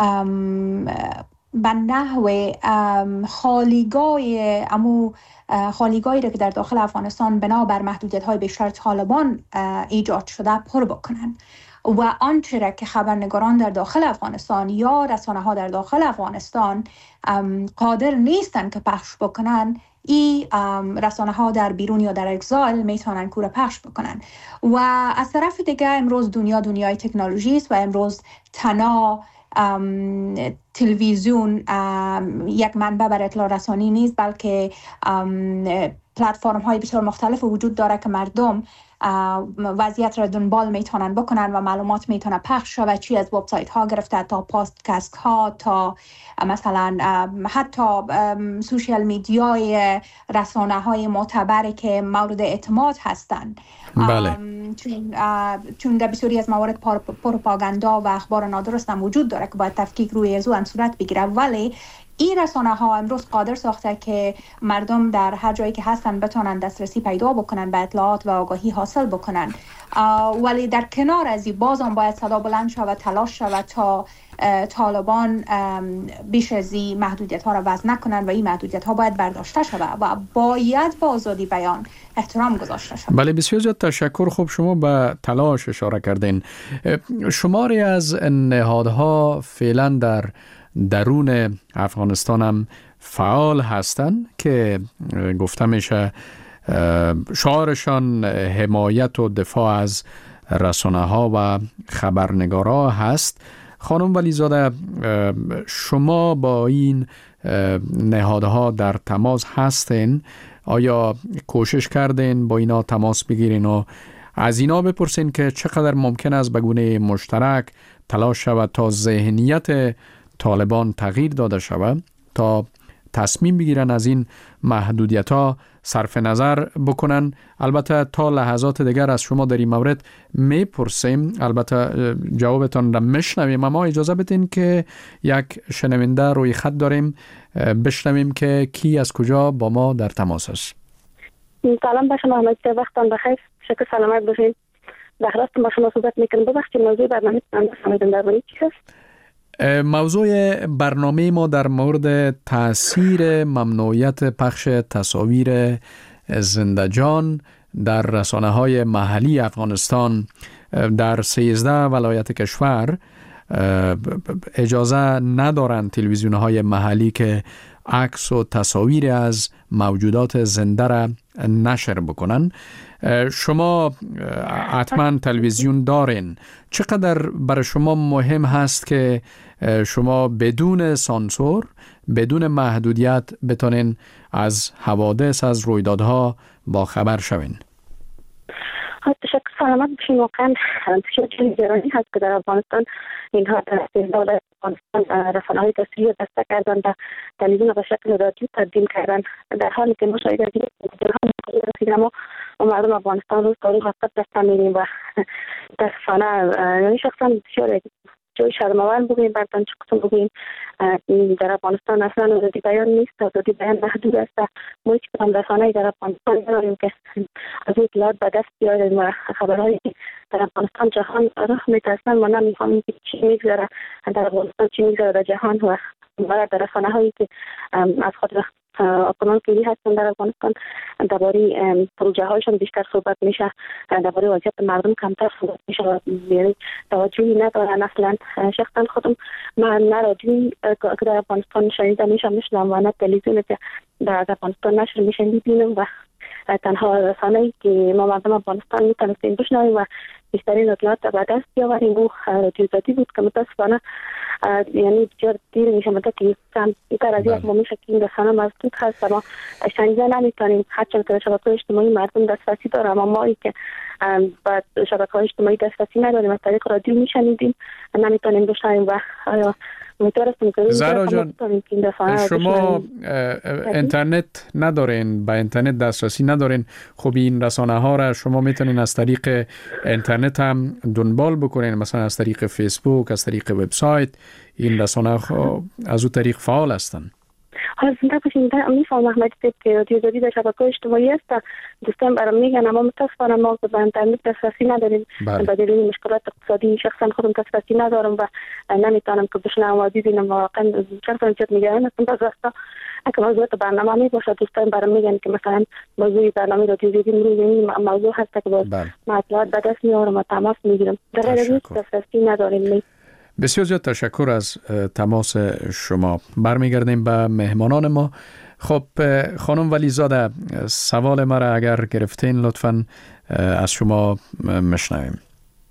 به نحو خالیگاه امو خالیگاهی را که در داخل افغانستان بنابر محدودیت های بیشتر طالبان ایجاد شده پر بکنن و آنچه را که خبرنگاران در داخل افغانستان یا رسانه ها در داخل افغانستان قادر نیستن که پخش بکنن، این رسانه ها در بیرون یا در اگزایل میتونن کور پخش بکنن. و از طرف دیگه امروز دنیا دنیای تکنولوژی است و امروز تنها تلویزیون یک منبع بر اطلاع رسانی نیست، بلکه پلتفرم های بسیار مختلف وجود داره که مردم وضعیت را دنبال میتونن بکنن و معلومات میتونه پخش شود، چی از وبسایت ها گرفته تا پادکست ها تا مثلا حتی سوشیال میدیای رسانه های معتبری که مورد اعتماد هستند. بله. چون چون در بسیاری از موارد پروپاگاندا و اخبار نادرست هم وجود داره که باید تفکیک روی از اون صورت بگیره، ولی این رسانه ها امروز قادر ساخته که مردم در هر جایی که هستن بتونن دسترسی پیدا بکنن به اطلاعات و آگاهی حاصل بکنن. ولی در کنار از این بازم باید صدا بلند شود و تلاش شود تا طالبان بیش از این محدودیت ها را وضع نکنن و این محدودیت ها باید برداشته شود و باید با آزادی بیان احترام گذاشته شود. بله، بسیار زیاد تشکر. خوب شما به تلاش اشاره کردین. شماری از نهادها فعلا در درون افغانستان هم فعال هستند که گفته میشه شعارشان حمایت و دفاع از رسانه ها و خبرنگارا هست. خانم ولیزاده، شما با این نهادها در تماس هستین؟ آیا کوشش کردین با اینا تماس بگیرین و از اینا بپرسین که چقدر ممکن است به گونه مشترک تلاش شود تا ذهنیت طالبان تغییر داده شود تا تصمیم بگیرن از این محدودیت ها صرف نظر بکنن؟ البته تا لحظات دیگر از شما در این مورد میپرسیم، البته جوابتان را میشنویم، اما اجازه بدین که یک شنونده روی خط داریم، بشنویم که کی از کجا با ما در تماس است. سلام به شما، احمد، وقتتان بخیر، شکر سلامت باشین. در راست با شما صحبت میکنم. ببخشید موضوع برنامه تان درباره چی هست؟ موضوع برنامه ما در مورد تأثیر ممنوعیت پخش تصاویر زنده‌جان در رسانه‌های محلی افغانستان در سیزده ولایت کشور اجازه ندارند تلویزیون‌های محلی که عکس و تصاویر از موجودات زنده را نشر بکنن. شما حتما تلویزیون دارین. چقدر برای شما مهم هست که شما بدون سانسور، بدون محدودیت بتونین از حوادث، از رویدادها با خبر شوین؟ تشکر، سلامت باشین. واقعا چیزی گرانی هست که در افغانستان اینها در دولت افغانستان رسانه‌های تصویری دسته کردن و تلویزیون به شکل رادیو تبدیل کردن، در حالی که ما شاید از این سینما و مردم افغانستان روز تا روز وقت دسته می‌ریم و متاسفانه یعنی شخصا بسیار جای شرم‌آور بگوییم برتان چه قسم بگوییم در افغانستان اصلا آزادی بیان نیست، آزادی بیان محدود است. ما هیچ کدام رسانه‌ای در افغانستان نداریم که از اطلاعات به دست بیاریم و خبرهایی در افغانستان جهان رخ می‌دهد و نمی‌فهمیم که چی می‌گذره در افغانستان، چی می‌گذره در جهان و در رسانه‌هایی که از خود اکنون کلی هستن در افغانستان درباره پروژه هایشان بیشتر صحبت میشه، درباره وضعیت مردم کمتر صحبت میشه، یعنی توجهی ندارن اصلا. شخصا خودم من نه رادیویی که در افغانستان شنیده میشم میشنم و نه تلویزیونی که در افغانستان نشر میشه میبینم و تنها رسانه‌ای که ما مردم افغانستان میتونستیم بشنویم و بیشترین اطلاعات به دست بیاوریم و رادیو ذاتی بود که متاسفانه یعنی بسیار دیر میشه مدت که کم بیتر از یک ماه میشه که این رسانه مسدود هست و ما شنیده نمیتونیم، هرچند که شبکه‌های اجتماعی مردم دسترسی داره اما ما که بعد شبکه‌های اجتماعی دسترسی نداریم از طریق رادیو میشنیدیم نمیتونیم بشنویم و آیا زهرا جان، شما اینترنت ندارین، با اینترنت دسترسی ندارین، خب این رسانه ها را شما میتونین از طریق اینترنت هم دنبال بکنین، مثلا از طریق فیسبوک، از طریق وبسایت. این رسانه ها از اون طریق فعال هستن. حالا زنده باشین. میفهم احمد که رادیو جدید در شبکه اجتماعی است، دوستان برام میگن اما متاسفانه ما به اینترنت دسترسی نداریم به دلیل مشکلات اقتصادی. شخصا خودم دسترسی ندارم و نمیتونم که بشنوم و ببینم. واقعا شخصا چت میگن هستم بعض وقتا اگه موضوع برنامه می باشه دوستان برام میگن که مثلا موضوع برنامه رادیو جدید روی موضوع هست که با اطلاعات به دست میارم و تماس میگیرم. در غیر از این دسترسی نداریم. بسیار زیاد تشکر از تماس شما. برمیگردیم به مهمانان ما. خب خانم ولیزاده، سوال ما را اگر گرفتین لطفاً از شما مشنویم.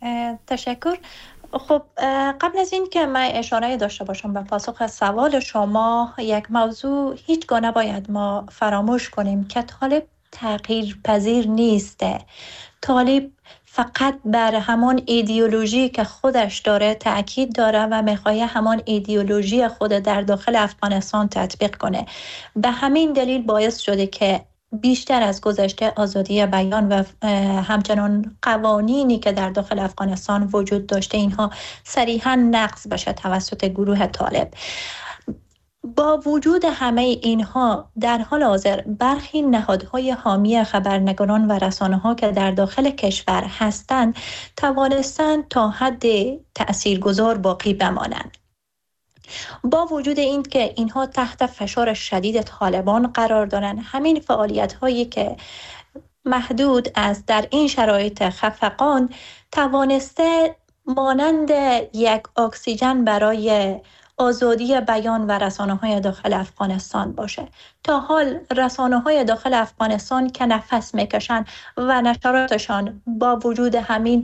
تشکر. خب قبل از این که من اشاره داشته باشم به پاسخ سوال شما، یک موضوع هیچگاه نباید ما فراموش کنیم که طالب تغییر پذیر نیسته. طالب فقط بر همان ایدئولوژی که خودش داره تأکید داره و میخواد همان ایدئولوژی خود در داخل افغانستان تطبیق کنه. به همین دلیل باعث شده که بیشتر از گذشته آزادی بیان و همچنان قوانینی که در داخل افغانستان وجود داشته اینها صریحاً نقض بشه توسط گروه طالب. با وجود همه اینها در حال حاضر برخی نهادهای حامی خبرنگاران و رسانه‌ها که در داخل کشور هستند توانستند تا حد تأثیرگذار باقی بمانند. با وجود این که اینها تحت فشار شدید طالبان قرار دارند، همین فعالیت‌هایی که محدود است در این شرایط خفقان توانسته مانند یک اکسیژن برای آزادی بیان و رسانه‌های داخل افغانستان باشه. تا حال رسانه‌های داخل افغانستان که نفس میکشن و نشراتشان با وجود همین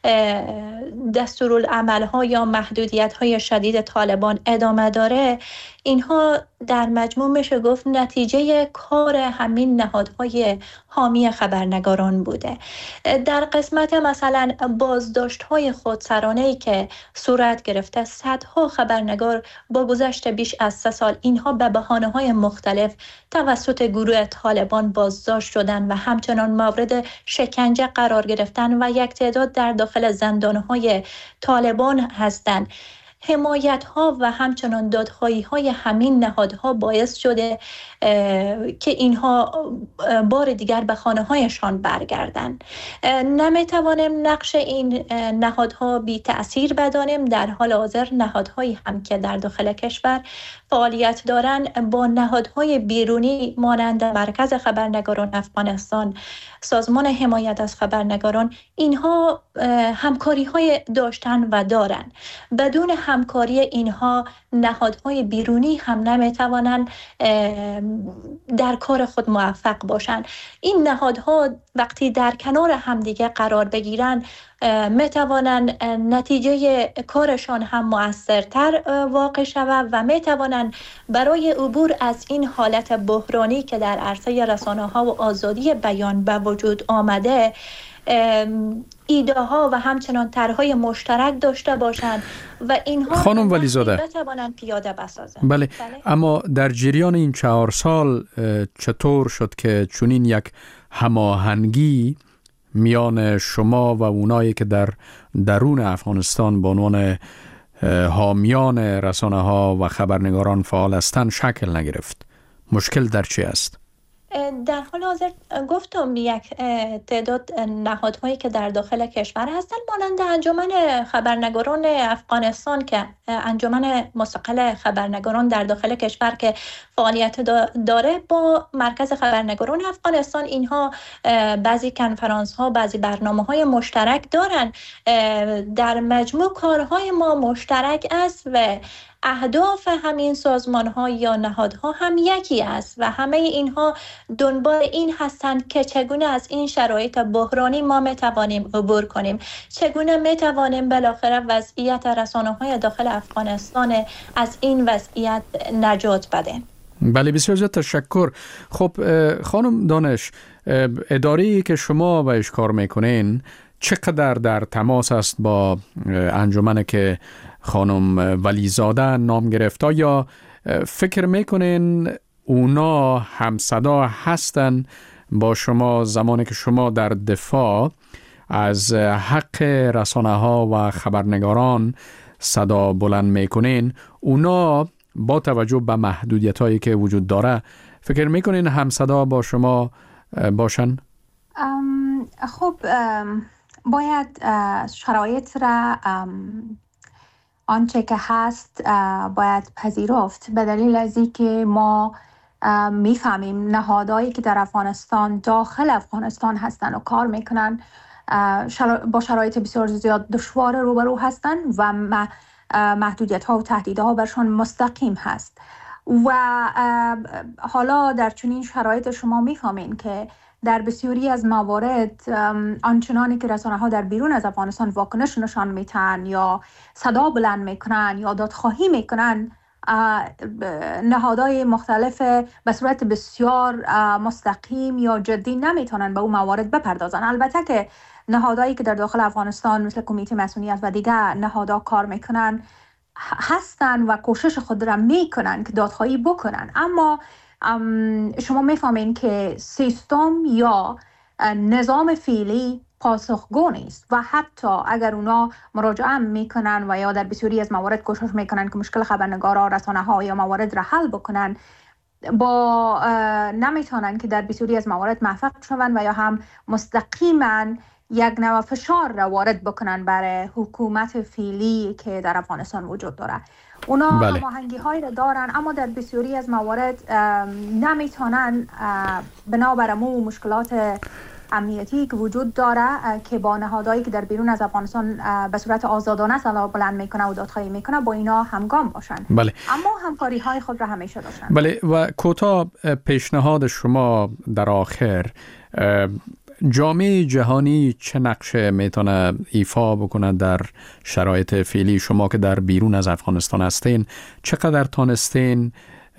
دستورالعمل‌ها یا محدودیت‌های شدید طالبان ادامه داره، اینها در مجموع میشه گفت نتیجه کار همین نهادهای حامی خبرنگاران بوده. در قسمت مثلا بازداشت‌های خودسرانه‌ای که صورت گرفته، صدها خبرنگار با گذشت بیش از سه سال اینها به بهانه‌های مختلف توسط گروه طالبان بازداشت شدند و همچنان مورد شکنجه قرار گرفتن و یک تعداد در داخل زندان‌های طالبان هستند. حمایت ها و همچنان دادخواهی های همین نهادها باعث شده که اینها بار دیگر به خانه هایشان برگردند. نمیتوانیم نقش این نهادها بی تأثیر بدانیم. در حال حاضر نهادهایی هم که در داخل کشور فعالیت دارند با نهادهای بیرونی مانند مرکز خبرنگاران افغانستان، سازمان حمایت از خبرنگاران، اینها همکاری های داشتن و دارن. بدون همکاری اینها نهادهای بیرونی هم نمیتوانند در کار خود موفق باشند. این نهادها وقتی در کنار همدیگه قرار بگیرن میتوانند نتیجه کارشان هم مؤثرتر واقع شود و میتوانند برای عبور از این حالت بحرانی که در عرصه رسانه‌ها و آزادی بیان به وجود آمده ایده ها و همچنان طرح‌های مشترک داشته باشند و اینها خانم ولیزاده بتوانند پیاده بسازند. بله. بله، اما در جریان این چهار سال چطور شد که چنین یک هماهنگی میان شما و اونایی که در درون افغانستان به عنوان حامیان رسانه ها و خبرنگاران فعال هستند شکل نگرفت؟ مشکل در چی است؟ در حال حاضر گفتم یک تعداد نهادهایی که در داخل کشور هستند مانند انجمن خبرنگاران افغانستان که انجمن مستقل خبرنگاران در داخل کشور که فعالیت داره با مرکز خبرنگاران افغانستان، اینها بعضی کنفرانس ها، بعضی برنامه های مشترک دارن. در مجموع کارهای ما مشترک است و اهداف همین سازمان ها یا نهادها هم یکی است و همه اینها دنبال این هستند که چگونه از این شرایط بحرانی ما میتوانیم عبور کنیم، چگونه میتوانیم بالاخره وضعیت رسانه های داخل افغانستان از این وضعیت نجات بدیم. بله، بسیار زیاد تشکر. خب خانم دانش، اداره‌ای که شما بهش کار میکنین چقدر در تماس است با انجمنی که خانم ولیزاده نام گرفته، یا فکر میکنین اونا همصدا هستن با شما زمانی که شما در دفاع از حق رسانه ها و خبرنگاران صدا بلند میکنین؟ اونا با توجه به محدودیت هایی که وجود داره فکر میکنین همصدا با شما باشن؟ خب باید شرایط را آنچه که هست باید پذیرفت، به دلیل از اینکه ما میفهمیم نهادهایی که در افغانستان داخل افغانستان هستن و کار میکنن با شرایط بسیار زیاد دشوار روبرو هستن و محدودیت ها و تهدیدها برشان مستقیم هست و حالا در چنین شرایط شما میفهمین که در بسیاری از موارد آنچنانی که رسانه ها در بیرون از افغانستان واکنش نشان میتن یا صدا بلند میکنن یا دادخواهی میکنن، نهادهای مختلف به صورت بسیار مستقیم یا جدی نمیتونن به اون موارد بپردازن. البته که نهادهایی که در داخل افغانستان مثل کمیته مسئولیت و دیگر نهادها کار میکنن هستن و کوشش خود را میکنن که دادخواهی بکنن، اما شما میفهمین که سیستم یا نظام فعلی پاسخگو نیست و حتی اگر اونا مراجعه میکنن و یا در بسیاری از موارد کوشش میکنن که مشکل خبرنگارا، رسانه ها یا موارد را حل بکنن، با نمیتونن که در بسیاری از موارد موفق شوند و یا هم مستقیما یک نوع فشار را وارد بکنن برای حکومت فعلی که در افغانستان وجود داره. اونا بله. هماهنگی هایی را دارن اما در بسیاری از موارد نمیتونن بنابر امو مشکلات امنیتی که وجود داره که با نهادهایی که در بیرون از افغانستان به صورت آزادانه صدا بلند میکنه و دادخواهی میکنه با اینا همگام باشن. بله. اما همکاری های خود را همیشه داشتن. بله و کوتاه پیشنهاد شما در آخر، جامعه جهانی چه نقشه میتونه ایفا بکنه در شرایط فعلی؟ شما که در بیرون از افغانستان هستین، چقدر تانستین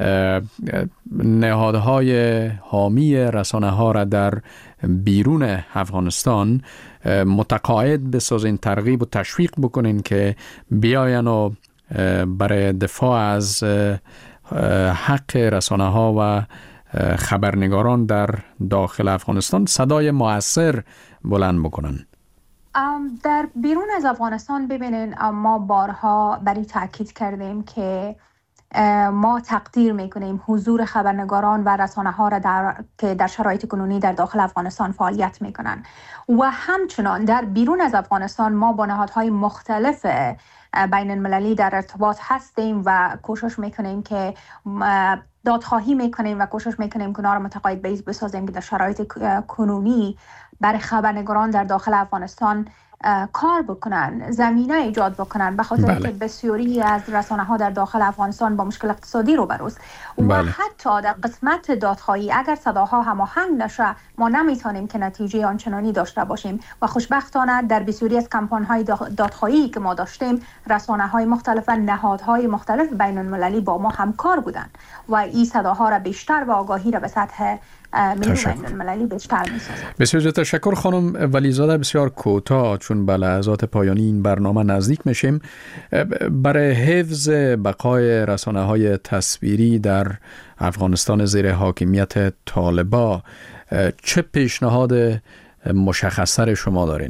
نهادهای حامی رسانه ها را در بیرون افغانستان متقاعد بسازین، ترغیب و تشویق بکنین که بیاین و برای دفاع از حق رسانه ها و خبرنگاران در داخل افغانستان صدای مؤثر بلند بکنن؟ در بیرون از افغانستان ببینین ما بارها برای تاکید کردیم که ما تقدیر میکنیم حضور خبرنگاران و رسانه ها را در که در شرایط کنونی در داخل افغانستان فعالیت میکنن و همچنان در بیرون از افغانستان ما با نهادهای مختلف بین المللی در ارتباط هستیم و کوشش میکنیم که دادخواهی میکنیم و کوشش میکنیم که اونا را متقاعد به بسازیم که در شرایط کنونی برای خبرنگاران در داخل افغانستان کار بکنن، زمینه ایجاد بکنن، به خاطر بله. که بسیاری از رسانه ها در داخل افغانستان با مشکل اقتصادی روبروست و بله. حتی در قسمت دادخواهی اگر صداها هماهنگ نشه ما نمیتونیم که نتیجه آنچنانی داشته باشیم و خوشبختانه در بسیاری از کمپاین های دادخواهی که ما داشتیم رسانه های مختلف، نهادهای مختلف بین المللی با ما همکار بودن و این صداها را بیشتر و آگاهی را به سطح تشکر. بیشتر می‌سازد. بسیار تشکر خانم ولیزاده. بسیار کوتاه چون به لحظات پایانی این برنامه نزدیک میشیم، برای حفظ بقای رسانه‌های تصویری در افغانستان زیر حاکمیت طالبان چه پیشنهاد مشخص‌تر شما دارین؟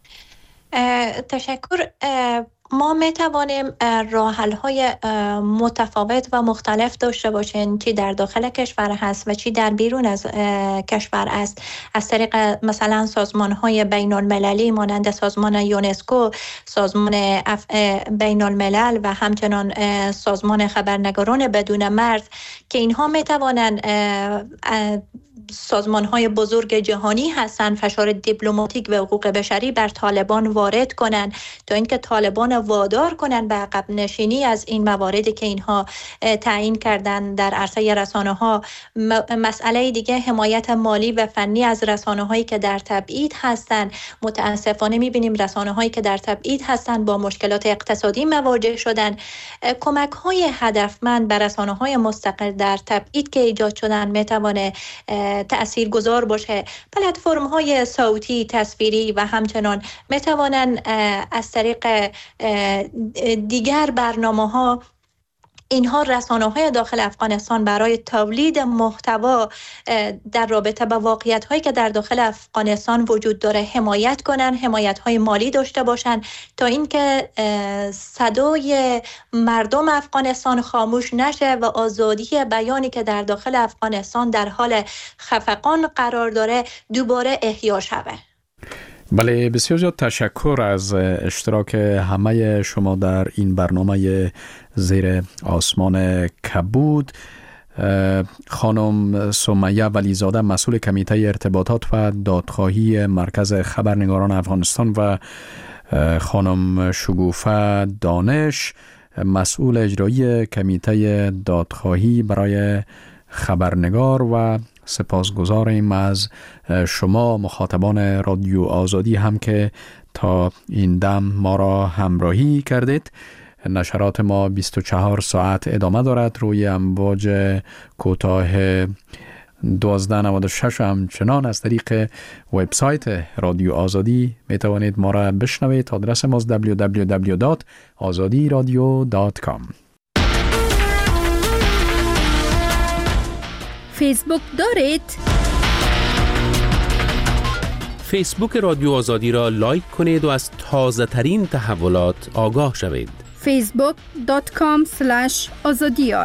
تشکر. ما می توانیم راه حل‌های متفاوت و مختلف داشته باشیم چی در داخل کشور هست و چی در بیرون از کشور است، از طریق مثلا سازمان‌های بین المللی مانند سازمان یونسکو، سازمان بین الملل و همچنان سازمان خبرنگاران بدون مرز که اینها می توانند سازمان‌های بزرگ جهانی هستند فشار دیپلماتیک و حقوق بشری بر طالبان وارد کنند تا اینکه طالبان وادار کنند به عقب نشینی از این مواردی که اینها تعیین کردند در عرصه رسانه‌ها. مسئله دیگه حمایت مالی و فنی از رسانه‌هایی که در تبعید هستند. متاسفانه می‌بینیم رسانه‌هایی که در تبعید هستند با مشکلات اقتصادی مواجه شدند. کمک‌های هدفمند به رسانه‌های مستقل در تبعید که ایجاد شدن می‌توانه تأثیر گذار باشه. پلتفرم های صوتی، تصویری و همچنان می توانند از طریق دیگر برنامه ها اینها رسانه‌های داخل افغانستان برای تولید محتوا در رابطه با واقعیت‌هایی که در داخل افغانستان وجود داره حمایت کنن، حمایت‌های مالی داشته باشن تا اینکه صدای مردم افغانستان خاموش نشه و آزادی بیانی که در داخل افغانستان در حال خفقان قرار داره دوباره احیا شود. بله، بسیار زیاد تشکر از اشتراک همه شما در این برنامه زیر آسمان کبود. خانم سمیه ولیزاده مسئول کمیته ارتباطات و دادخواهی مرکز خبرنگاران افغانستان و خانم شگوفه دانش مسئول اجرایی کمیته دادخواهی برای خبرنگار و سپاسگزاریم از شما مخاطبان رادیو آزادی هم که تا این دم ما را همراهی کردید. نشرات ما بیست و چهار ساعت ادامه دارد روی امواج کوتاه دوازده نود و شش همچنان از طریق وبسایت رادیو آزادی می توانید ما را بشنوید. آدرس ما دبلیو دبلیو دبلیو دات آزادی رادیو دات کام. فیسبوک دارید؟ فیسبوک رادیو آزادی را لایک کنید و از تازه ترین تحولات آگاه شوید. فیسبوک دات کام اسلش آزادیار.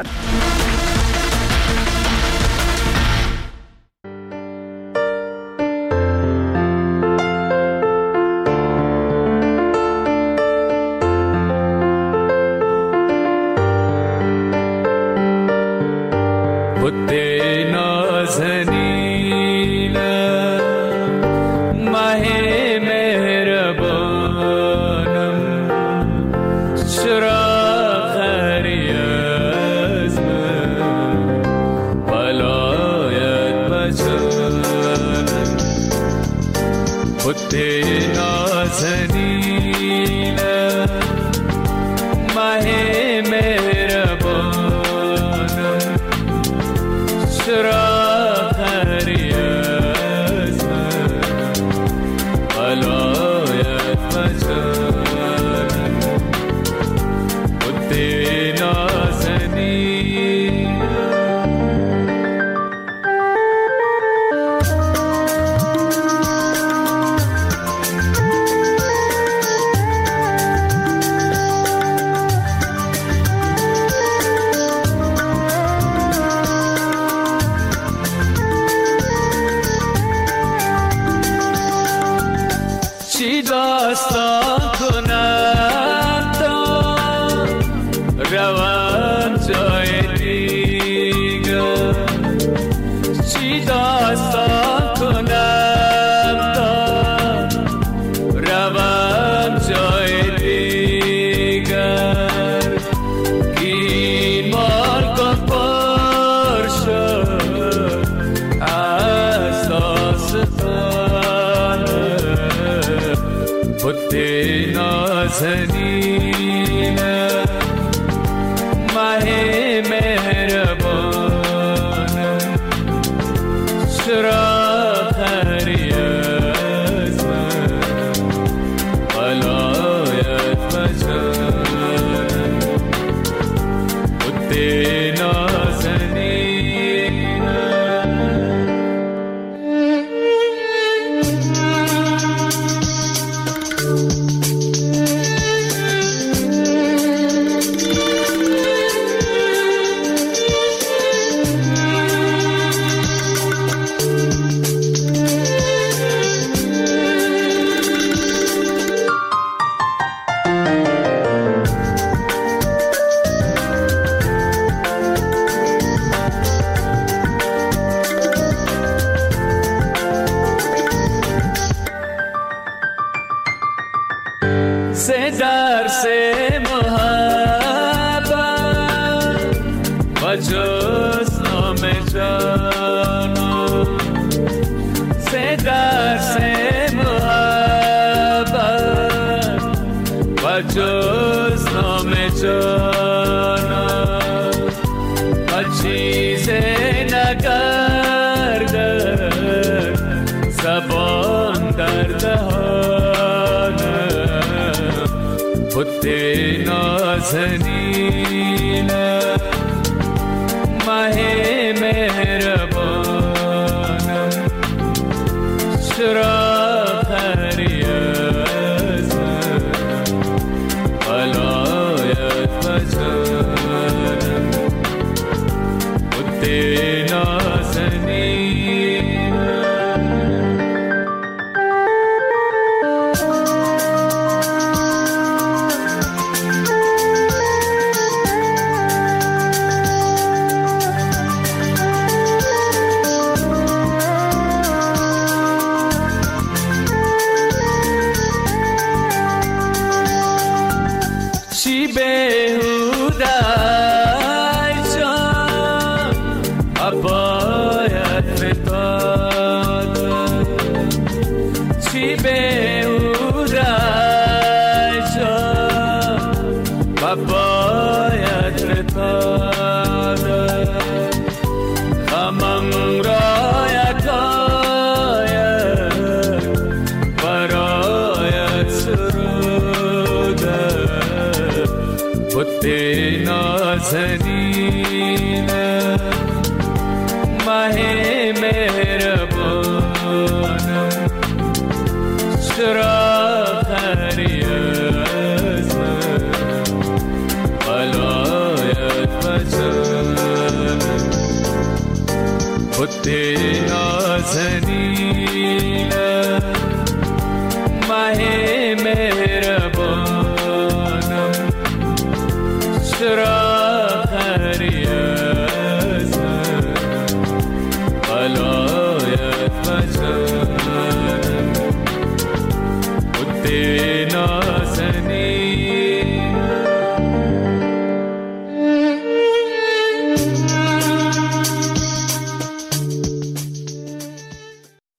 شنیدم